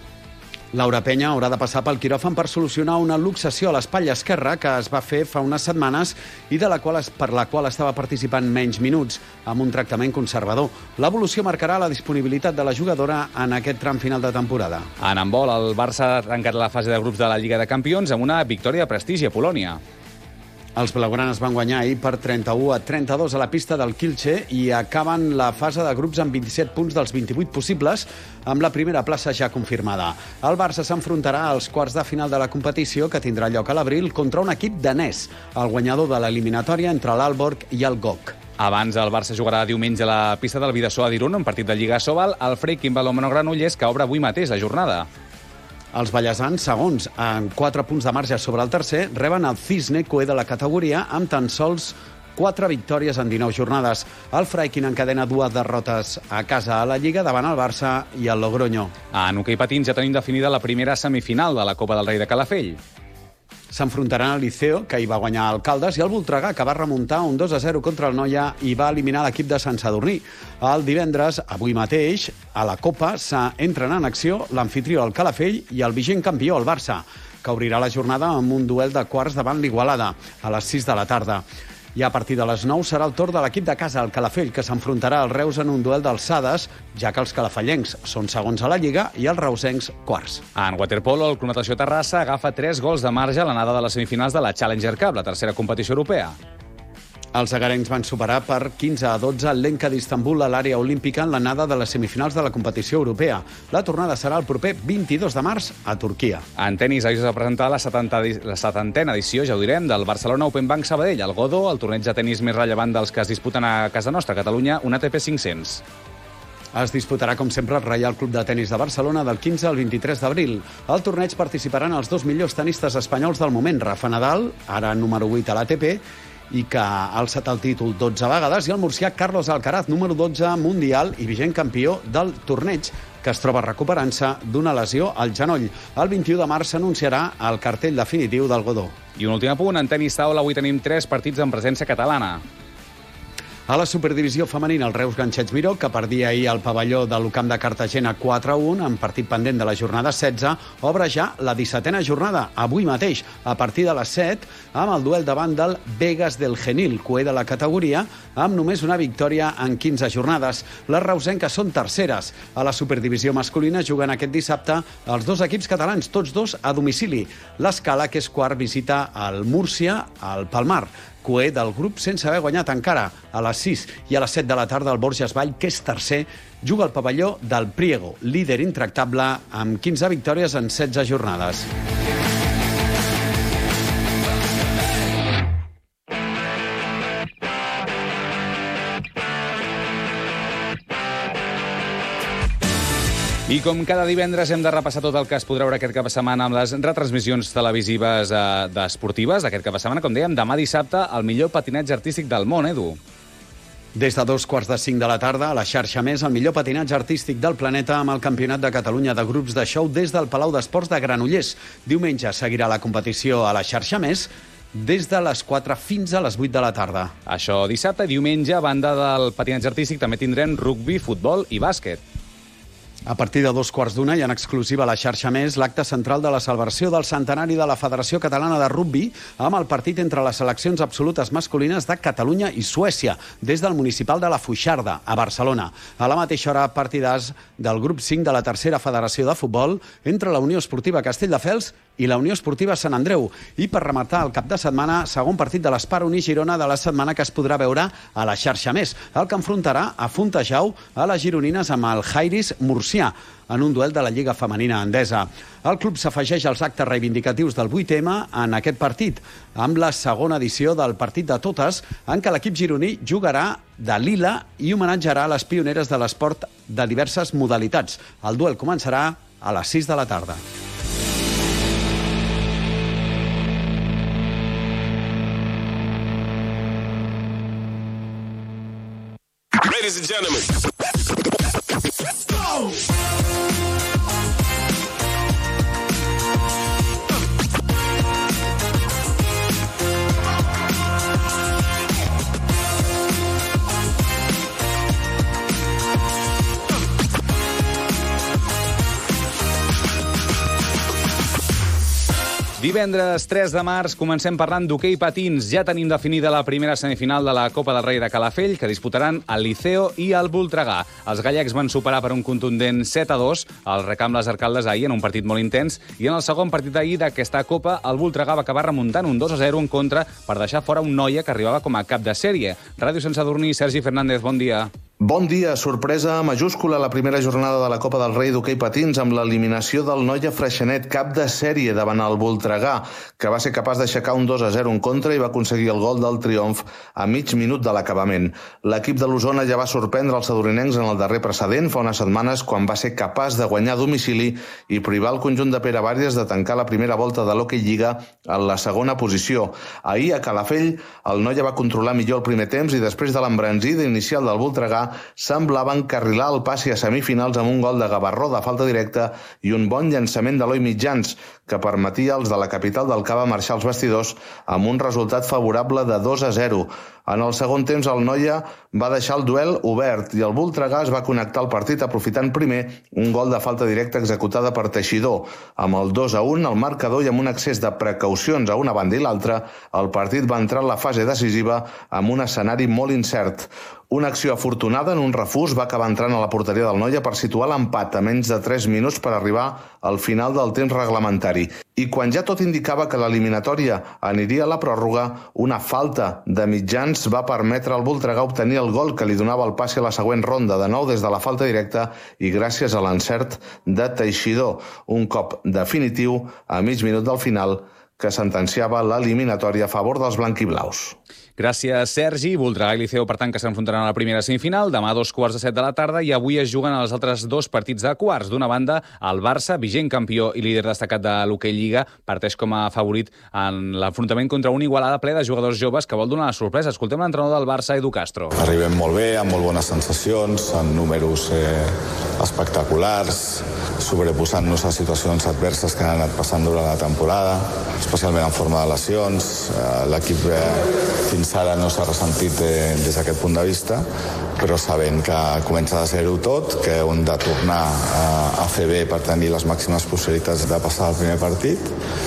Speaker 2: Laura Penya haurà de passar pel quiròfan per solucionar una luxació a l'espatlla esquerra que es va fer fa unes setmanes i de la qual, per la qual estava participant menys minuts, amb un tractament conservador. L'evolució marcarà la disponibilitat de la jugadora en aquest tram final de temporada.
Speaker 7: En handbol, el Barça ha tancat la fase de grups de la Lliga de Campions amb una victòria de prestigi a Polònia.
Speaker 2: Els blaugranes van guanyar ahir per trenta-u a trenta-dos a la pista del Kielce i acaben la fase de grups amb vint-i-set punts dels vint-i-vuit possibles, amb la primera plaça ja confirmada. El Barça s'enfrontarà als quarts de final de la competició, que tindrà lloc a l'abril, contra un equip danès, el guanyador de l'eliminatòria entre l'Aalborg i el G O C.
Speaker 7: Abans, el Barça jugarà diumenge a la pista del Bidasoa d'Irun, un partit de Lliga Sobal, al Freikin Balonmano Granollers, que obre avui mateix la jornada.
Speaker 2: Els ballesans, segons, amb quatre punts de marge sobre el tercer, reben el Cisne, coe de la categoria, amb tan sols quatre victòries en dinou jornades. El Freikin encadena dues derrotes a casa a la Lliga davant el Barça i el Logroño.
Speaker 7: En hoquei patins ja tenim definida la primera semifinal de la Copa del Rei de Calafell.
Speaker 2: S'enfrontaran al Liceo, que hi va guanyar el Caldes, i el Voltregà, que va remuntar un dos a zero contra el Noia i va eliminar l'equip de Sant Sadurní. El divendres, avui mateix, a la Copa, s'entren en acció l'anfitrió, el Calafell, i el vigent campió, el Barça, que obrirà la jornada amb un duel de quarts davant l'Igualada, a les sis de la tarda. I a partir de les nou serà el torn de l'equip de casa, el Calafell, que s'enfrontarà al Reus en un duel d'alçades, ja que els calafellencs són segons a la Lliga i els reusencs quarts.
Speaker 7: En waterpolo, el Club Natació Terrassa agafa tres gols de marge a l'anada de les semifinals de la Challenger Cup, la tercera competició europea.
Speaker 2: Els agarencs van superar per quinze a dotze el Lenca d'Istanbul a l'àrea olímpica en l'anada de les semifinals de la competició europea. La tornada serà el proper vint-i-dos de març a Turquia.
Speaker 7: En tenis, ahir es va presentar la, setanta, la setantena edició, ja ho direm, del Barcelona Open Bank Sabadell, el Godó, el torneig de tenis més rellevant dels que es disputen a casa nostra, a Catalunya, un A T P cinc-cents.
Speaker 2: Es disputarà, com sempre, el Reial Club de Tenis de Barcelona del quinze al vint-i-tres d'abril. Al torneig participaran els dos millors tenistes espanyols del moment, Rafa Nadal, ara número vuit a l'A T P, i que ha alçat el títol dotze vegades, i el murcià Carlos Alcaraz, número dotze mundial i vigent campió del torneig, que es troba recuperant-se d'una lesió al genoll. El vint-i-u de març s'anunciarà el cartell definitiu del Godó.
Speaker 7: I un últim apunt, en tenis taula avui tenim tres partits amb presència catalana.
Speaker 2: A la superdivisió femenina, el Reus Ganxets Miró, que perdia ahir al pavelló de l'Ucamp de Cartagena quatre a un, en partit pendent de la jornada setze, obre ja la dissetena jornada, avui mateix, a partir de les set, amb el duel davant del Vegas del Genil, coe de la categoria, amb només una victòria en quinze jornades. Les reusenques són terceres. A la superdivisió masculina juguen aquest dissabte els dos equips catalans, tots dos a domicili. L'Escala, que és quart, visita el Múrcia, al Palmar, coe del grup sense haver guanyat encara, a les sis, i a les set de la tarda el Borges Vall, que és tercer, juga al pavelló del Priego, líder intractable amb quinze victòries en setze jornades.
Speaker 7: I com cada divendres hem de repassar tot el que es podrà veure aquest cap de setmana amb les retransmissions televisives eh, d'esportives d'aquest cap de setmana. Com dèiem, demà dissabte, el millor patinatge artístic del món, Edu.
Speaker 2: Des de dos quarts de cinc de la tarda, a la xarxa Més, el millor patinatge artístic del planeta amb el Campionat de Catalunya de grups de show des del Palau d'Esports de Granollers. Diumenge seguirà la competició a la xarxa Més des de les quatre fins a les vuit de la tarda.
Speaker 7: Això dissabte, diumenge, a banda del patinatge artístic, també tindrem rugbi, futbol i bàsquet.
Speaker 2: A partir de dos quarts d'una i en exclusiva a la xarxa Més, l'acte central de la celebració del centenari de la Federació Catalana de Rugbi amb el partit entre les seleccions absolutes masculines de Catalunya i Suècia, des del municipal de la Fuixarda, a Barcelona. A la mateixa hora, partidars del grup cinc de la tercera Federació de Futbol entre la Unió Esportiva Castelldefels i la Unió Esportiva Sant Andreu. I per rematar el cap de setmana, segon partit de l'Espar Uní Girona de la setmana que es podrà veure a la xarxa Més, el que enfrontarà a Fontejau a les gironines amb el Jairis Murcià en un duel de la Lliga Femenina Endesa. El club s'afegeix als actes reivindicatius del vuit eme en aquest partit, amb la segona edició del Partit de Totes, en què l'equip gironí jugarà de lila i homenatjarà les pioneres de l'esport de diverses modalitats. El duel començarà a les sis de la tarda.
Speaker 3: ladies and gentlemen. Let's go!
Speaker 7: Divendres tres de març comencem parlant d'hoquei patins. Ja tenim definida la primera semifinal de la Copa del Rei de Calafell, que disputaran el Liceo i el Voltregà. Els gallecs van superar per un contundent set a dos el Recamp Les Arcaldes ahir en un partit molt intens, i en el segon partit d'ahir d'aquesta Copa el Voltregà va acabar remuntant un dos a zero en contra per deixar fora un noia que arribava com a cap de sèrie. Ràdio Sense Adormir, Sergi Fernández, bon dia.
Speaker 4: Bon dia. Sorpresa majúscula la primera jornada de la Copa del Rei d'hoquei patins amb l'eliminació del Noia Freixenet, cap de sèrie davant el Voltregà, que va ser capaç d'aixecar un dos a zero en contra i va aconseguir el gol del triomf a mig minut de l'acabament. L'equip de l'Osona ja va sorprendre els sadorinencs en el darrer precedent fa unes setmanes quan va ser capaç de guanyar a domicili i privar el conjunt de Pere Vàries de tancar la primera volta de l'Hockey Lliga en la segona posició. Ahir a Calafell el Noia va controlar millor el primer temps i després de l'embranzida inicial del Voltregà semblava encarrilar el passi a semifinals amb un gol de Gavarró de falta directa i un bon llançament d'Eloi Mitjans, que permetia als de la capital del Cava marxar als vestidors amb un resultat favorable de dos a zero. En el segon temps el Noia va deixar el duel obert i el Voltregà es va connectar al partit aprofitant primer un gol de falta directa executada per Teixidor. Amb el dos a un, el marcador i amb un excés de precaucions a una banda i l'altra, el partit va entrar en la fase decisiva amb un escenari molt incert. Una acció afortunada en un refús va acabar entrant a la porteria del Noia per situar l'empat a menys de tres minuts per arribar al final del temps reglamentari. I quan ja tot indicava que l'eliminatòria aniria a la pròrroga, una falta de Mitjans va permetre al Voltregà obtenir el gol que li donava el passi a la següent ronda, de nou des de la falta directa i gràcies a l'encert de Teixidor. Un cop definitiu a mig minut del final que sentenciava l'eliminatòria a favor dels blanquiblaus.
Speaker 7: Gràcies, Sergi. Voltregà i Liceo, per tant, que s'enfrontaran a la primera semifinal. Demà a dos quarts de set de la tarda i avui es juguen els altres dos partits de quarts. D'una banda, el Barça, vigent campió i líder destacat de l'Hockey Lliga, parteix com a favorit en l'enfrontament contra un Igualada ple de jugadors joves que vol donar la sorpresa. Escoltem l'entrenador del Barça, Edu Castro.
Speaker 5: Arribem molt bé, amb molt bones sensacions, amb números eh, espectaculars, sobreposant-nos a situacions adverses que han anat passant durant la temporada, especialment en forma de lesions. Eh, L'equip eh, fins ara no s'ha ressentit eh, des d'aquest punt de vista, però sabent que comença de zero tot, que hem de tornar a, a fer bé per tenir les màximes possibilitats de passar al primer partit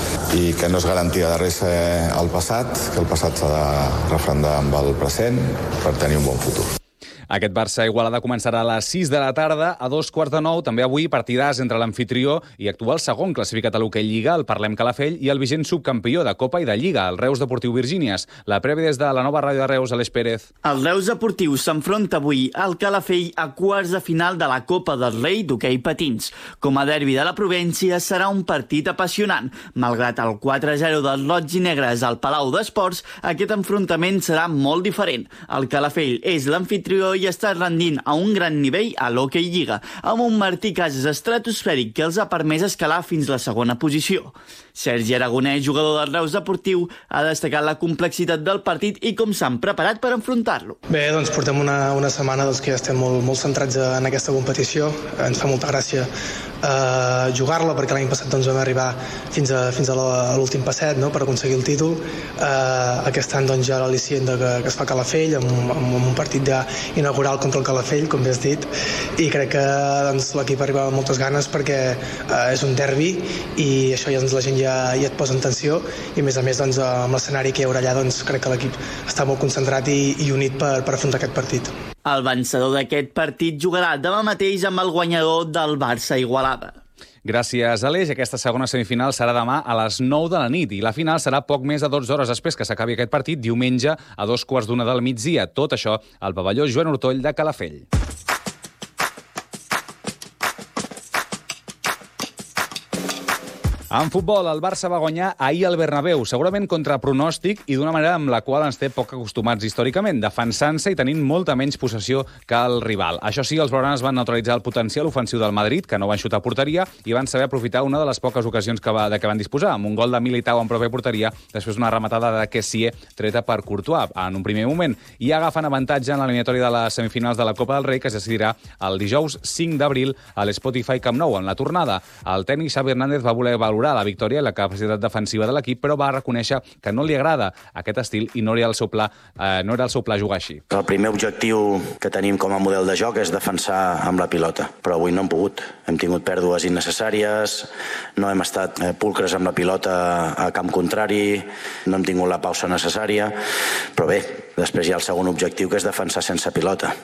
Speaker 5: i que no és garantia de res eh, al passat, que el passat s'ha de refrendar amb el present per tenir un bon futur.
Speaker 7: Aquest Barça-Igualada començarà a les sis de la tarda, a dos quarts de nou. També avui partidars entre l'anfitrió i actual segon classificat a l'Hockey Lliga, el Parlem Calafell, i el vigent subcampió de Copa i de Lliga, el Reus Deportiu Virgínies. La prèvia des de la nova ràdio de Reus, Aleix Pérez.
Speaker 8: El Reus Deportiu s'enfronta avui al Calafell a quarts de final de la Copa del Rei d'hoquei patins. Com a derbi de la província serà un partit apassionant. Malgrat el quatre a zero dels Roig i Negres al Palau d'Esports, aquest enfrontament serà molt diferent. El Calafell és l'anfitrió i està rendint a un gran nivell a l'Hockey Lliga, amb un Martí Casas estratosfèric que els ha permès escalar fins la segona posició. Sergi Aragonès, jugador del Reus Deportiu, ha destacat la complexitat del partit i com s'han preparat per enfrontar-lo.
Speaker 9: Bé, doncs portem una, una setmana doncs, que ja estem molt, molt centrats en aquesta competició. Ens fa molta gràcia eh, jugar-la perquè l'any passat doncs, vam arribar fins a, fins a l'últim passet, no?, per aconseguir el títol. Eh, aquest any doncs, ja l'al·licient que, que es fa a Calafell amb, amb un partit ja inaugural contra el Calafell, com bé has dit, i crec que doncs, l'equip arriba amb moltes ganes perquè eh, és un derbi i això ja doncs, la gent ja, ja et posa en tensió i a més a més doncs, amb l'escenari que hi haurà allà doncs, crec que l'equip està molt concentrat i, i unit per, per afrontar aquest partit.
Speaker 8: El vencedor d'aquest partit jugarà demà mateix amb el guanyador del Barça-Igualada.
Speaker 7: Gràcies, Aleix. Aquesta segona semifinal serà demà a les nou de la nit i la final serà poc més de dotze hores després que s'acabi aquest partit, diumenge a dos quarts d'una del migdia. Tot això al pavelló Joan Ortoll de Calafell. En futbol, el Barça va guanyar ahir al Bernabéu, segurament contra pronòstic i d'una manera amb la qual ens té poc acostumats històricament, defensant-se i tenint molta menys possessió que el rival. Això sí, els blaugranes van neutralitzar el potencial ofensiu del Madrid, que no van xutar a porteria, i van saber aprofitar una de les poques ocasions que, va, de què van disposar, amb un gol de Militao en pròpia porteria, després una rematada de Kessié treta per Courtois en un primer moment, i agafen avantatge en l'eliminatòria de les semifinals de la Copa del Rei, que es decidirà el dijous cinc d'abril a l'Spotify Camp Nou. En la tornada, el tècnic Xavi Hernández va voler valorar la victòria i la capacitat defensiva de l'equip, però va reconèixer que no li agrada aquest estil i no era el seu pla, eh, no era el seu pla jugar així.
Speaker 10: El primer objectiu que tenim com a model de joc és defensar amb la pilota, però avui no hem pogut. Hem tingut pèrdues innecessàries, no hem estat eh, pulcres amb la pilota a camp contrari, no hem tingut la pausa necessària, però bé, després hi ha el segon objectiu, que és defensar sense pilota.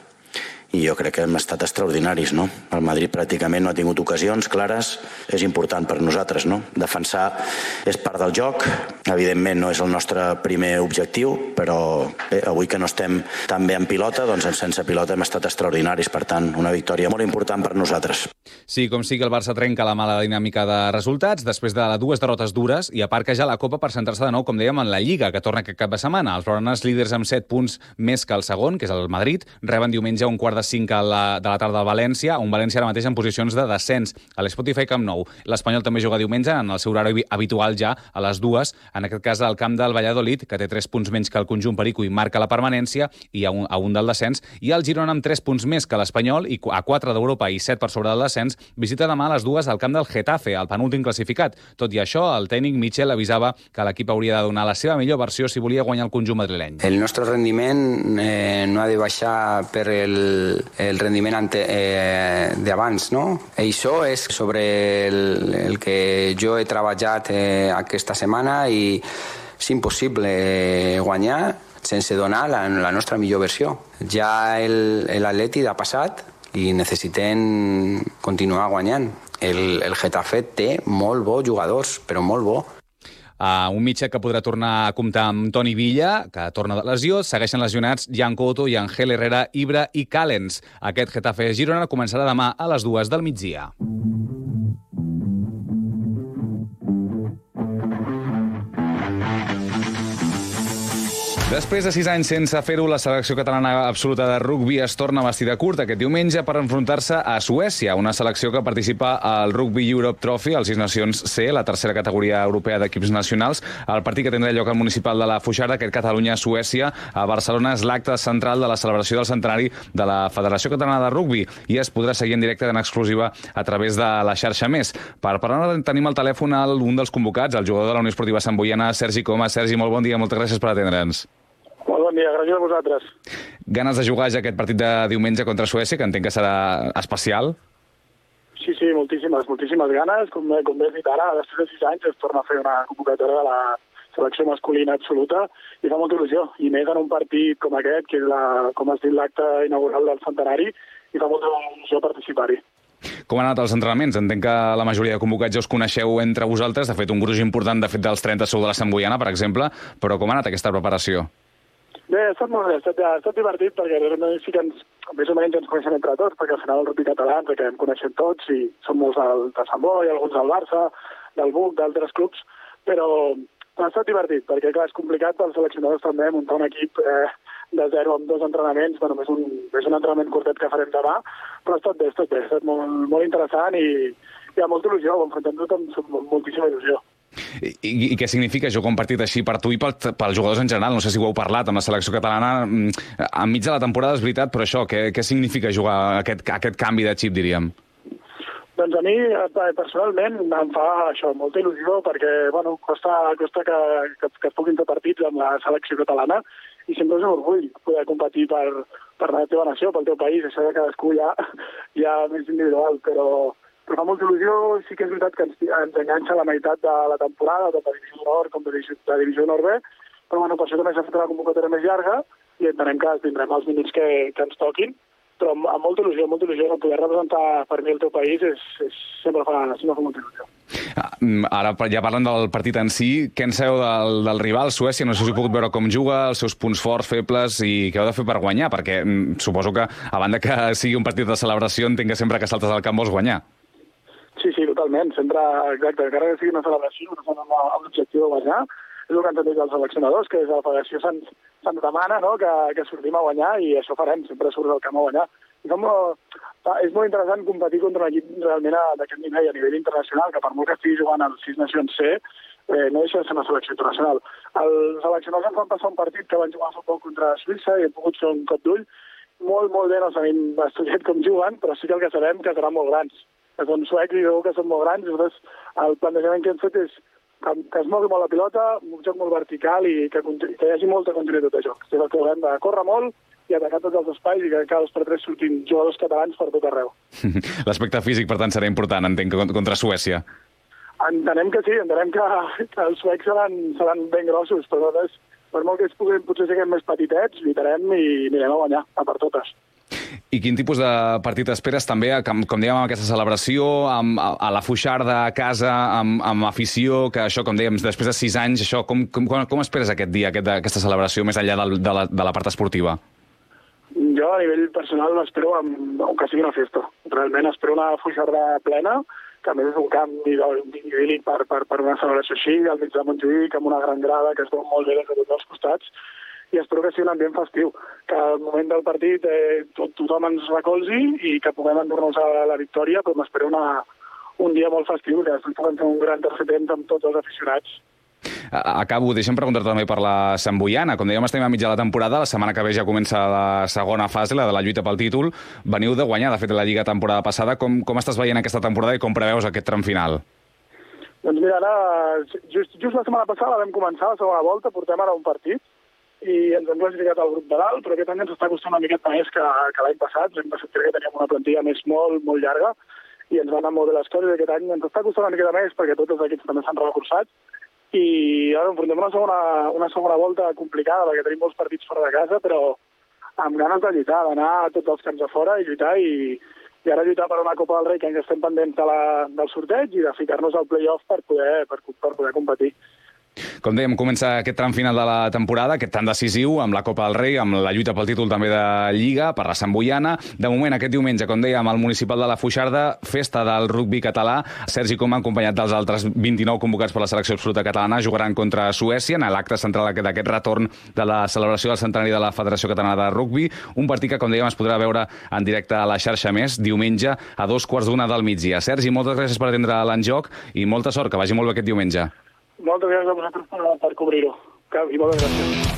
Speaker 10: I jo crec que hem estat extraordinaris, no? El Madrid pràcticament no ha tingut ocasions clares, és important per nosaltres, no? Defensar és part del joc, evidentment no és el nostre primer objectiu, però bé, avui que no estem tan bé en pilota, doncs sense pilota hem estat extraordinaris, per tant, una victòria molt important per nosaltres.
Speaker 7: Sí, com sigui, el Barça trenca la mala dinàmica de resultats després de dues derrotes dures i aparca ja la Copa per centrar-se de nou, com dèiem, en la Lliga, que torna aquest cap de setmana. Els blaugranes, líders amb set punts més que el segon, que és el Madrid, reben diumenge un quart de cinc a la, de la tarda a València, un València ara mateix en posicions de descens a l'Spotify Camp Nou. L'Espanyol també juga diumenge en el seu horari habitual ja a les dues, en aquest cas al camp del Valladolid, que té tres punts menys que el conjunt perico i marca la permanència, i a un, a un del descens, i el Girona amb tres punts més que l'Espanyol i a quatre d'Europa i set per sobre del descens, visita demà a les dues al camp del Getafe, el penúltim classificat. Tot i això, el tècnic Michel avisava que l'equip hauria de donar la seva millor versió si volia guanyar el conjunt madrileny.
Speaker 11: El nostre rendiment eh, no ha de baixar per el, el rendiment ante, eh, d'abans, no? I això és sobre el, el que jo he treballat eh, aquesta setmana i és impossible guanyar sense donar la, la nostra millor versió. Ja l'Atleti ha passat i necessitem continuar guanyant. El, el Getafe té molt bons jugadors, però molt bo.
Speaker 7: Uh, un mitjà que podrà tornar a comptar amb Toni Villa, que torna de lesió. Segueixen lesionats Jan Couto i Ángel Herrera, Ibra i Callens. Aquest Getafe Girona començarà demà a les dues del migdia. Després de sis anys sense fer-ho, la selecció catalana absoluta de rugbi es torna vestida curt aquest diumenge per enfrontar-se a Suècia, una selecció que participa al Rugby Europe Trophy, al Sis Nacions C, la tercera categoria europea d'equips nacionals. El partit que tindrà lloc al municipal de la Foixarda, aquest Catalunya-Suècia, a Barcelona, és l'acte central de la celebració del centenari de la Federació Catalana de Rugbi i es podrà seguir en directe en exclusiva a través de la xarxa Més. Per parlar, tenim al telèfon un dels convocats, el jugador de la Unió Esportiva Sant Boiana, Sergi Coma. Sergi, molt bon dia, moltes gràcies per atendre'ns.
Speaker 12: Molt bon dia, gràcies a vosaltres.
Speaker 7: Ganes de jugar ja aquest partit de diumenge contra Suècia, que entenc que serà especial?
Speaker 12: Sí, sí, moltíssimes, moltíssimes ganes. Com, com bé has dit ara, després de sis anys es torna a fer una convocatòria de la selecció masculina absoluta i fa molta il·lusió. I més en un partit com aquest, que és, la, com has dit, l'acte inaugural del centenari, i fa molta il·lusió participar-hi.
Speaker 7: Com han anat els entrenaments? Entenc que la majoria de convocats ja us coneixeu entre vosaltres. De fet, un gruix important, de fet, dels trenta sou de la Sant Boiana, per exemple. Però com ha anat aquesta preparació?
Speaker 12: Bé, ha estat molt bé, ha estat, ha estat divertit perquè realment sí que ens, més o menys ens coneixem entre tots, perquè al final el rugby català ens acabem coneixent tots i som molts del, de Sant Boi, alguns del Barça, del B U C, d'altres clubs, però ha estat divertit perquè clar, és complicat pels seleccionadors també muntar un equip eh, de zero amb dos entrenaments, bueno, és un, és un entrenament curtet que farem demà, però ha estat bé, ha estat bé, ha estat molt, molt interessant i hi ha molta il·lusió, ho enfrontem tot amb moltíssima il·lusió.
Speaker 7: I, i, I què significa jugar un partit així per tu i pel, pels jugadors en general? No sé si ho heu parlat amb la selecció catalana enmig de la temporada, és veritat, però això, què, què significa jugar aquest, aquest canvi de xip, diríem?
Speaker 12: Doncs a mi, personalment, em fa això, molta il·lusió perquè, bueno, costa, costa que, que, que es puguin fer partits amb la selecció catalana i sempre és un orgull poder competir per, per la teva nació, pel teu país, això de cadascú ja, ja més individual, però però fa molta il·lusió. Sí que és veritat que ens, ens enganxa la meitat de la temporada, tant de Divisió Nord com de Divisió, de Divisió Nord B, però bueno, per això també s'ha fet una convocatòria més llarga i entenem que tindrem els minuts que, que ens toquin, però amb, amb molta il·lusió, molta il·lusió, poder representar per mi el teu país és, és, sempre, fa, sempre fa molta il·lusió.
Speaker 7: Ara, ja parlant del partit en si, què en sabeu del, del rival, Suècia? No sé si heu pogut veure com juga, els seus punts forts, febles, i què heu de fer per guanyar, perquè suposo que, a banda que sigui un partit de celebració, entenc que sempre que saltes al camp vols guanyar.
Speaker 12: Sí, sí, total. totalment. Sempre, exacte, encara que sigui una celebració, no som amb l'objectiu de guanyar, és el que han dit els seleccionadors, que des de la federació se'ns se demana, no?, que, que sortim a guanyar, i això farem, sempre surt al camp a guanyar. I com, és molt interessant competir contra un equip realment d'aquest nivell a nivell internacional, que per molt que estigui jugant als Sis Nacions C, eh, no deixa de ser una selecció internacional. Els seleccionadors ens van passar un partit que van jugar fa poc contra Suïssa i hem pogut fer un cop d'ull. Molt, molt bé, no sabem estudiat com juguen, però sí que el que sabem que seran molt grans. Que són suecs i veu que són molt grans, i llavors el plantejament que hem fet és que, que es mogui molt la pilota, un joc molt vertical i que, que hi hagi molta continuïtat de joc. És el que haurem de córrer molt i atacar tots els espais i que cada dos per tres surtin jugadors catalans per tot arreu.
Speaker 7: L'aspecte físic, per tant, serà important, entenc, contra Suècia.
Speaker 12: Entenem que sí, entenem que, que els suecs seran, seran ben grossos, però nosaltres, per molt que es puguin, potser siguem més petitets, lluitarem i anirem a guanyar, a per totes.
Speaker 7: I quin tipus de partit esperes també, com, com dèiem, amb aquesta celebració, amb, a, a la Foixarda, a casa, amb, amb afició, que això, com dèiem, després de sis anys, això, com, com, com esperes aquest dia, aquest, aquesta celebració, més enllà de, de, la, de la part esportiva?
Speaker 12: Jo, a nivell personal, m'espero amb, que sigui una festa. Realment espero una Foixarda plena, que a més és un camp idíl·lic per, per, per una celebració així, al mig de Montjuïc, amb una gran grada que es veu molt bé des de tots els costats, i espero que sigui un ambient festiu, que al moment del partit eh, tot, tothom ens recolzi i que puguem endur-nos a la victòria, però m'espero una, un dia molt festiu, que després puguem fer un gran tercer temps amb tots els aficionats.
Speaker 7: Acabo, deixa'm preguntar també per la Santboiana. Com dèiem, estem a mitja de la temporada, la setmana que ve ja comença la segona fase, la de la lluita pel títol. Veniu de guanyar, de fet, la Lliga temporada passada. Com, com estàs veient aquesta temporada i com preveus aquest tram final?
Speaker 12: Doncs mira, ara, just, just la setmana passada vam començar la segona volta, portem ara un partit, i ens hem classificat al grup de dalt, però aquest any ens està costant una miqueta més que, que l'any passat. L'any passat crec que teníem una plantilla més molt, molt llarga, i ens van anar molt bé les coses, i aquest any ens està costant una miqueta més perquè tots els equips també s'han reforçat. I ara enfrontem una segona, una segona volta complicada perquè tenim molts partits fora de casa, però amb ganes de lluitar, d'anar a tots els camps a fora i lluitar, i, i ara lluitar per una Copa del Rei que ens estem pendents de la, del sorteig i de ficar-nos al play-off per poder, per, per poder competir.
Speaker 7: Com dèiem, comença aquest tram final de la temporada, aquest tan decisiu, amb la Copa del Rei, amb la lluita pel títol també de Lliga, per la Santboiana. De moment, aquest diumenge, com dèiem, al Municipal de la Foixarda, festa del rugbi català. Sergi Coma, acompanyat dels altres vint-i-nou convocats per la selecció absoluta catalana, jugaran contra Suècia en l'acte central d'aquest retorn de la celebració del centenari de la Federació Catalana de Rugbi. Un partit que, com dèiem, es podrà veure en directe a la xarxa Més, diumenge, a dos quarts d'una del migdia. Sergi, moltes gràcies per atendre l'enjoc i molta sort, que vagi molt bé aquest diumenge.
Speaker 12: Moltes gràcies a vosaltres per, per cobrir-ho. I moltes gràcies.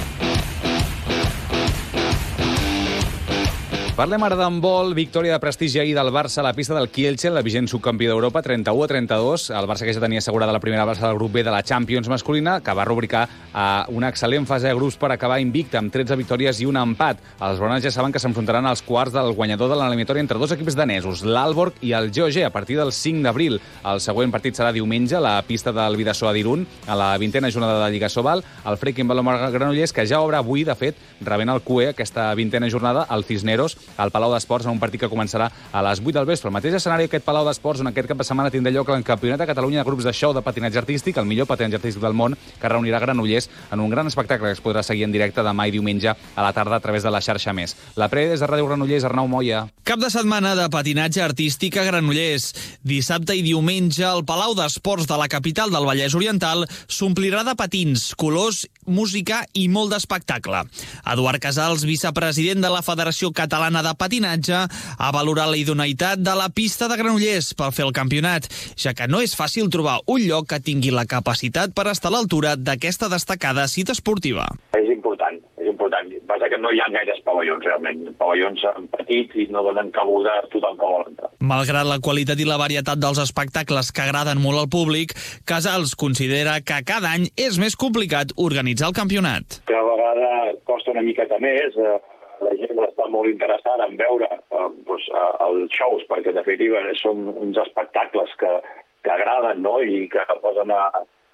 Speaker 7: Parlem ara d'handbol, victòria de prestigi ahir del Barça a la pista del Kielce, la vigent subcampió d'Europa, trenta-u a trenta-dos. El Barça que ja tenia assegurada la primera plaça del grup B de la Champions masculina, que va rubricar a una excel·lent fase de grups per acabar invicta, amb tretze victòries i un empat. Els blaugrans ja saben que s'enfrontaran als quarts del guanyador de l'eliminatòria entre dos equips danesos, l'Aalborg i el G O G, a partir del cinc d'abril. El següent partit serà diumenge a la pista del Bidasoa d'Irun, a la vintena jornada de Lliga Sobal. El Freikin Balomar Granollers, que ja obre avui, de fet, rebent el Q E aquesta vintena jornada, el Cisneros, al Palau d'Esports, en un partit que començarà a les vuit del vespre. El mateix escenari aquest Palau d'Esports, on aquest cap de setmana tindrà lloc el Campionat de Catalunya de grups de show de patinatge artístic, el millor patinatge artístic del món, que reunirà Granollers en un gran espectacle que es podrà seguir en directe demà i diumenge a la tarda a través de la xarxa Més. La pre des de Ràdio Granollers, Arnau Moya.
Speaker 13: Cap de setmana de patinatge artístic a Granollers. Dissabte i diumenge, el Palau d'Esports de la capital del Vallès Oriental s'omplirà de patins, colors, música i molt d'espectacle. Eduard Casals, vicepresident de la Federació Catalana de Patinatge, ha valorat la idoneïtat de la pista de Granollers per fer el campionat, ja que no és fàcil trobar un lloc que tingui la capacitat per estar a l'altura d'aquesta destacada cita esportiva.
Speaker 14: És important, és important. Passa que no hi ha gaires pavellons, realment. Pavellons petits i no donen cabuda a tothom que vol entrar.
Speaker 13: Malgrat la qualitat i la varietat dels espectacles que agraden molt al públic, Casals considera que cada any és més complicat organitzar el campionat.
Speaker 14: Cada vegada costa una miqueta més, eh, la gent està molt interessada en veure eh, doncs, eh, els shows, perquè en definitiva són uns espectacles que, que agraden, no?, i que posen a,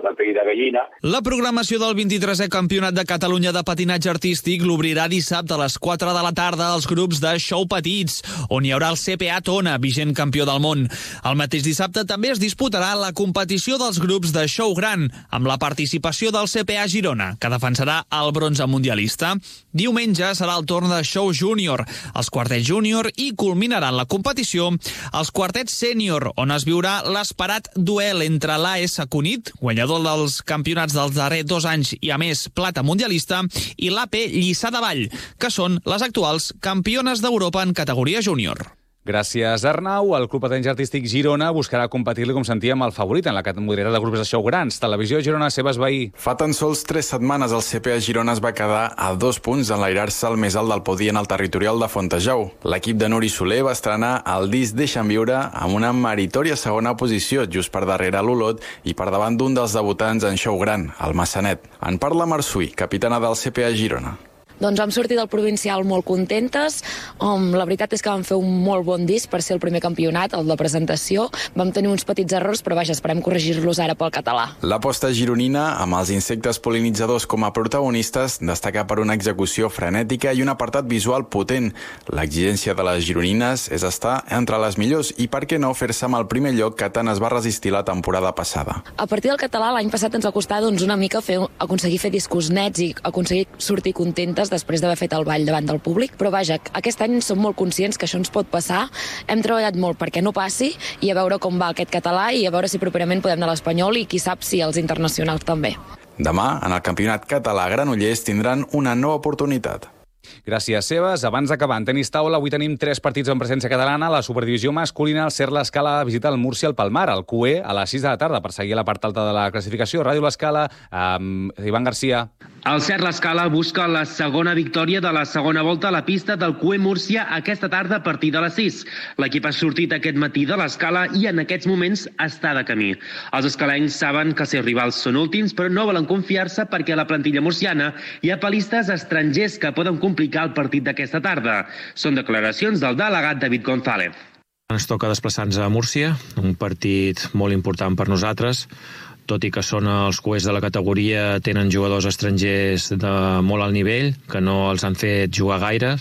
Speaker 14: la pell de gallina.
Speaker 13: La programació del vint-i-tresè Campionat de Catalunya de Patinatge Artístic l'obrirà dissabte a les quatre de la tarda als grups de Show Petits, on hi haurà el C P A Tona, vigent campió del món. El mateix dissabte també es disputarà la competició dels grups de Show Gran, amb la participació del C P A Girona, que defensarà el bronze mundialista. Diumenge serà el torn de Show Júnior, els quartets júnior, i culminaran la competició els quartets sènior, on es viurà l'esperat duel entre l'A S Cunit, guanyador dels campionats dels darrers dos anys i, a més, plata mundialista, i l'A P Lliçà de Vall, que són les actuals campiones d'Europa en categoria júnior.
Speaker 7: Gràcies, Arnau. El Club Patinatge Artístic Girona buscarà competir-li, com sentíem, el favorit en la modalitat de grups de show grans. Televisió Girona, Sebas Bahí.
Speaker 15: Fa tan sols tres setmanes el C P A Girona es va quedar a dos punts d'enlairar-se al més alt del podi en el territorial de Fontejau. L'equip de Nuri Soler va estrenar el disc Deixa'm viure amb una meritòria segona posició, just per darrere l'Olot i per davant d'un dels debutants en show gran, el Massanet. En parla Marsuí, capitana del C P A Girona.
Speaker 16: Doncs vam sortir del provincial molt contentes. Um, la veritat és que vam fer un molt bon disc per ser el primer campionat, el de presentació. Vam tenir uns petits errors, però vaja, esperem corregir-los ara pel català.
Speaker 15: L'aposta gironina, amb els insectes pol·linitzadors com a protagonistes, destaca per una execució frenètica i un apartat visual potent. L'exigència de les gironines és estar entre les millors i, per què no, fer-se amb el primer lloc que tant es va resistir la temporada passada.
Speaker 16: A partir del català, l'any passat ens va costar doncs, una mica fer, aconseguir fer discos nets i aconseguir sortir contentes després d'haver fet el ball davant del públic, però vaja, aquest any som molt conscients que això ens pot passar, hem treballat molt perquè no passi i a veure com va aquest català i a veure si properament podem anar a l'Espanyol i qui sap si els internacionals també.
Speaker 15: Demà, en el campionat català a Granollers, tindran una nova oportunitat.
Speaker 7: Gràcies, Sebas. Abans d'acabar en tenis taula, avui tenim tres partits en presència catalana. La superdivisió masculina, el Ser l'Escala visita el Múrcia al Palmar, el Q E, a les sis de la tarda, per seguir la part alta de la classificació. Ràdio l'Escala, amb Ivan Garcia.
Speaker 17: El Ser l'Escala busca la segona victòria de la segona volta a la pista del Q E Múrcia aquesta tarda a partir de les sis. L'equip ha sortit aquest matí de l'Escala i en aquests moments està de camí. Els escalencs saben que els seus rivals són últims, però no volen confiar-se perquè a la plantilla murciana hi ha pelistes estrangers que poden complicar el partit d'aquesta tarda. Són declaracions del delegat David González.
Speaker 18: Ens toca desplaçar-nos a Múrcia, un partit molt important per nosaltres, tot i que són els Q Es de la categoria, tenen jugadors estrangers de molt alt nivell, que no els han fet jugar gaire.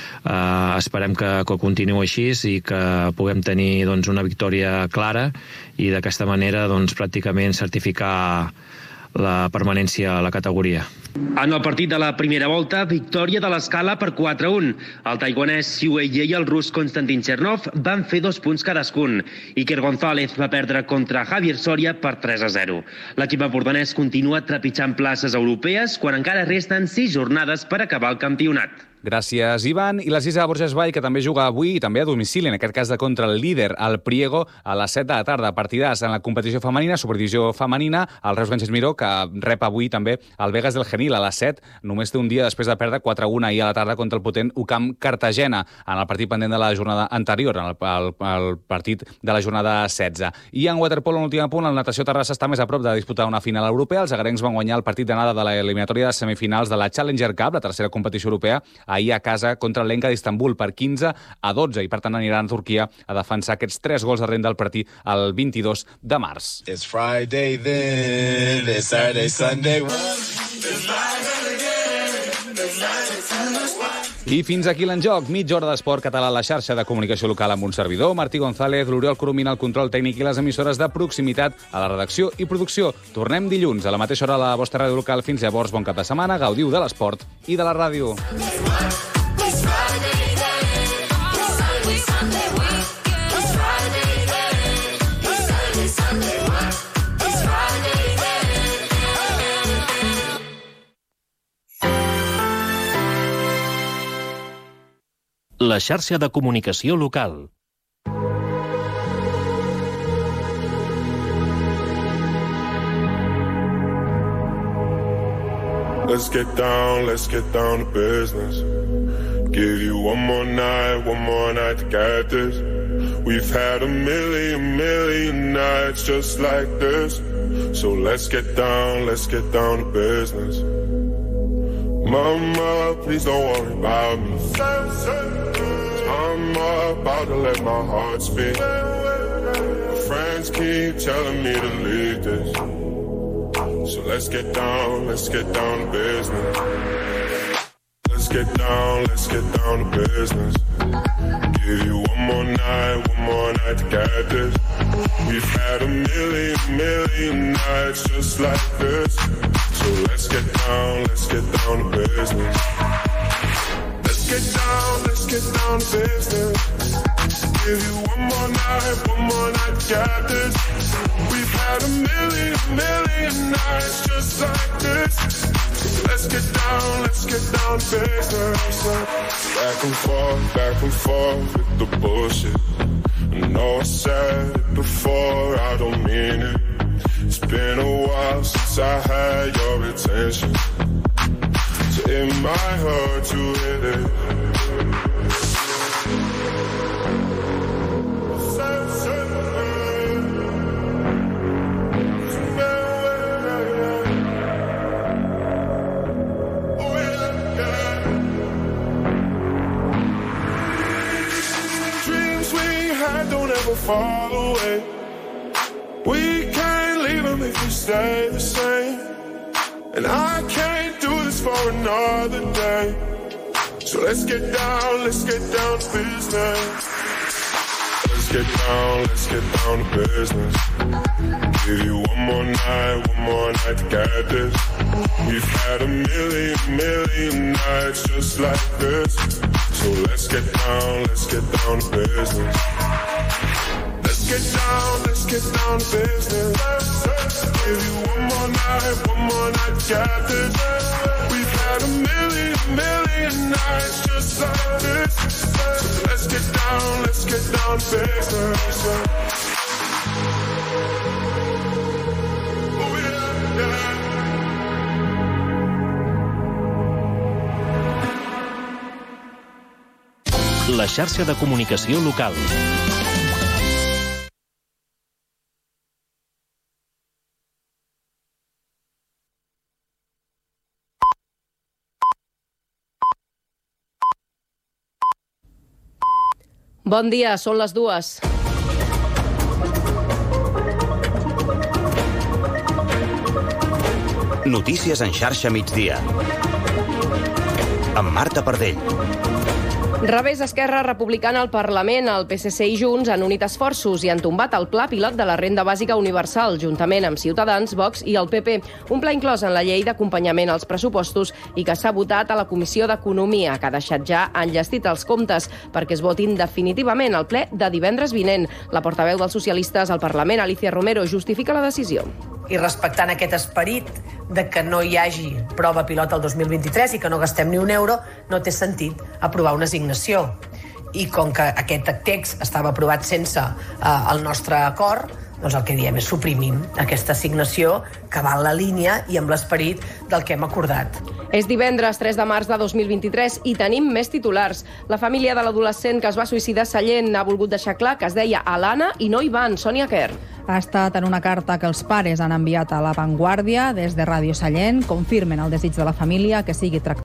Speaker 18: Uh, esperem que, que continuï així i que puguem tenir doncs, una victòria clara i d'aquesta manera doncs, pràcticament certificar la permanència a la categoria.
Speaker 17: En el partit de la primera volta, victòria de l'Escala per quatre a un. El taiwanès Xu Wei i el rus Konstantin Chernov van fer dos punts cadascun. Iker González va perdre contra Javier Soria per tres a zero. L'equip empordanès continua trepitjant places europees quan encara resten sis jornades per acabar el campionat.
Speaker 7: Gràcies, Ivan. I l'Aziza Borges Vall, que també juga avui i també a domicili, en aquest cas de contra el líder, el Priego, a les set de la tarda. Partidàs en la competició femenina, superdivisió femenina, el Reus Ganges Miró, que rep avui també el Vegas del Genil a les set. Només té un dia després de perdre quatre a un ahir a la tarda contra el potent U C A M Cartagena, en el partit pendent de la jornada anterior, en el, el, el partit de la jornada setze. I en waterpolo, en l'últim punt, el Natació Terrassa està més a prop de disputar una final europea. Els agarencs van guanyar el partit d'anada de l'eliminatòria de semifinals de la Challenger Cup, la tercera competició europea, ahir a casa contra l'Enca d'Istanbul per quinze a dotze i per tant aniran a Turquia a defensar aquests tres gols de renda al partit el vint-i-dos de març.
Speaker 3: It's Friday then, it's Saturday, Sunday. It's Friday again, it's Saturday,
Speaker 7: I fins aquí l'enjoc. Mitja hora d'esport català a la xarxa de comunicació local amb un servidor, Martí González, l'Oriol Coromina, el control tècnic i les emissores de proximitat a la redacció i producció. Tornem dilluns a la mateixa hora a la vostra ràdio local. Fins llavors, bon cap de setmana, gaudiu de l'esport i de la ràdio.
Speaker 23: La xarxa de comunicació local.
Speaker 3: Let's get down, let's get down to business. Give you one more night, one more night to get this. We've had a million, million nights just like this. So let's get down, let's get down to business. Mama, please don't worry about me. I'm about to let my heart speak. My friends keep telling me to leave this. So let's get down, let's get down to business. Let's get down, let's get down to business. Give you one more night, one more night to get this. We've had a million, million nights just like this. So let's get down, let's get down to business. Let's get down, let's get down to business. Give you one more night, one more night to get this. We've had a million, million nights just like this. Let's get down, let's get down to business. Back and forth, back and forth with the bullshit. I know I said it before, I don't mean it. It's been a while since I had your attention. So it might hurt to hit it. Don't ever fall away. We can't leave them if we stay the same. And I can't do this for another day. So let's get down, let's get down to business. Let's get down, let's get down to business. Give you one more night, one more night to get this. We've had a million, million nights just like this. So let's get down, let's get down to business. Let's get down, let's get down to business. Give you one more night, one more night to get this. We've had a million, million nights just like this. So let's get down, let's get down to business. Oh yeah, yeah.
Speaker 23: La xarxa de comunicació local.
Speaker 1: Bon dia, són les dues.
Speaker 6: Notícies en xarxa migdia. Amb Marta Pardell.
Speaker 1: Revés Esquerra Republicana al Parlament, el P S C i Junts han unit esforços i han tombat el pla pilot de la renda bàsica universal, juntament amb Ciutadans, Vox i el P P. Un pla inclòs en la llei d'acompanyament als pressupostos i que s'ha votat a la Comissió d'Economia, que ha deixat ja enllestit els comptes perquè es votin definitivament al ple de divendres vinent. La portaveu dels socialistes al Parlament, Alicia Romero, justifica la decisió.
Speaker 19: I respectant aquest esperit de que no hi hagi prova pilot el dos mil vint-i-tres i que no gastem ni un euro, no té sentit aprovar una assignació. I com que aquest text estava aprovat sense eh, el nostre acord, doncs el que diem és suprimim aquesta assignació que va en la línia i amb l'esperit del que hem acordat.
Speaker 1: És divendres tres de març de dos mil vint-i-tres i tenim més titulars. La família de l'adolescent que es va suïcidar a Sallent ha volgut deixar clar que es deia Alana i no Ivan. Sònia Quer.
Speaker 20: Ha estat en una carta que els pares han enviat a La Vanguardia des de Ràdio Sallent. Confirmen el desig de la família que sigui tractat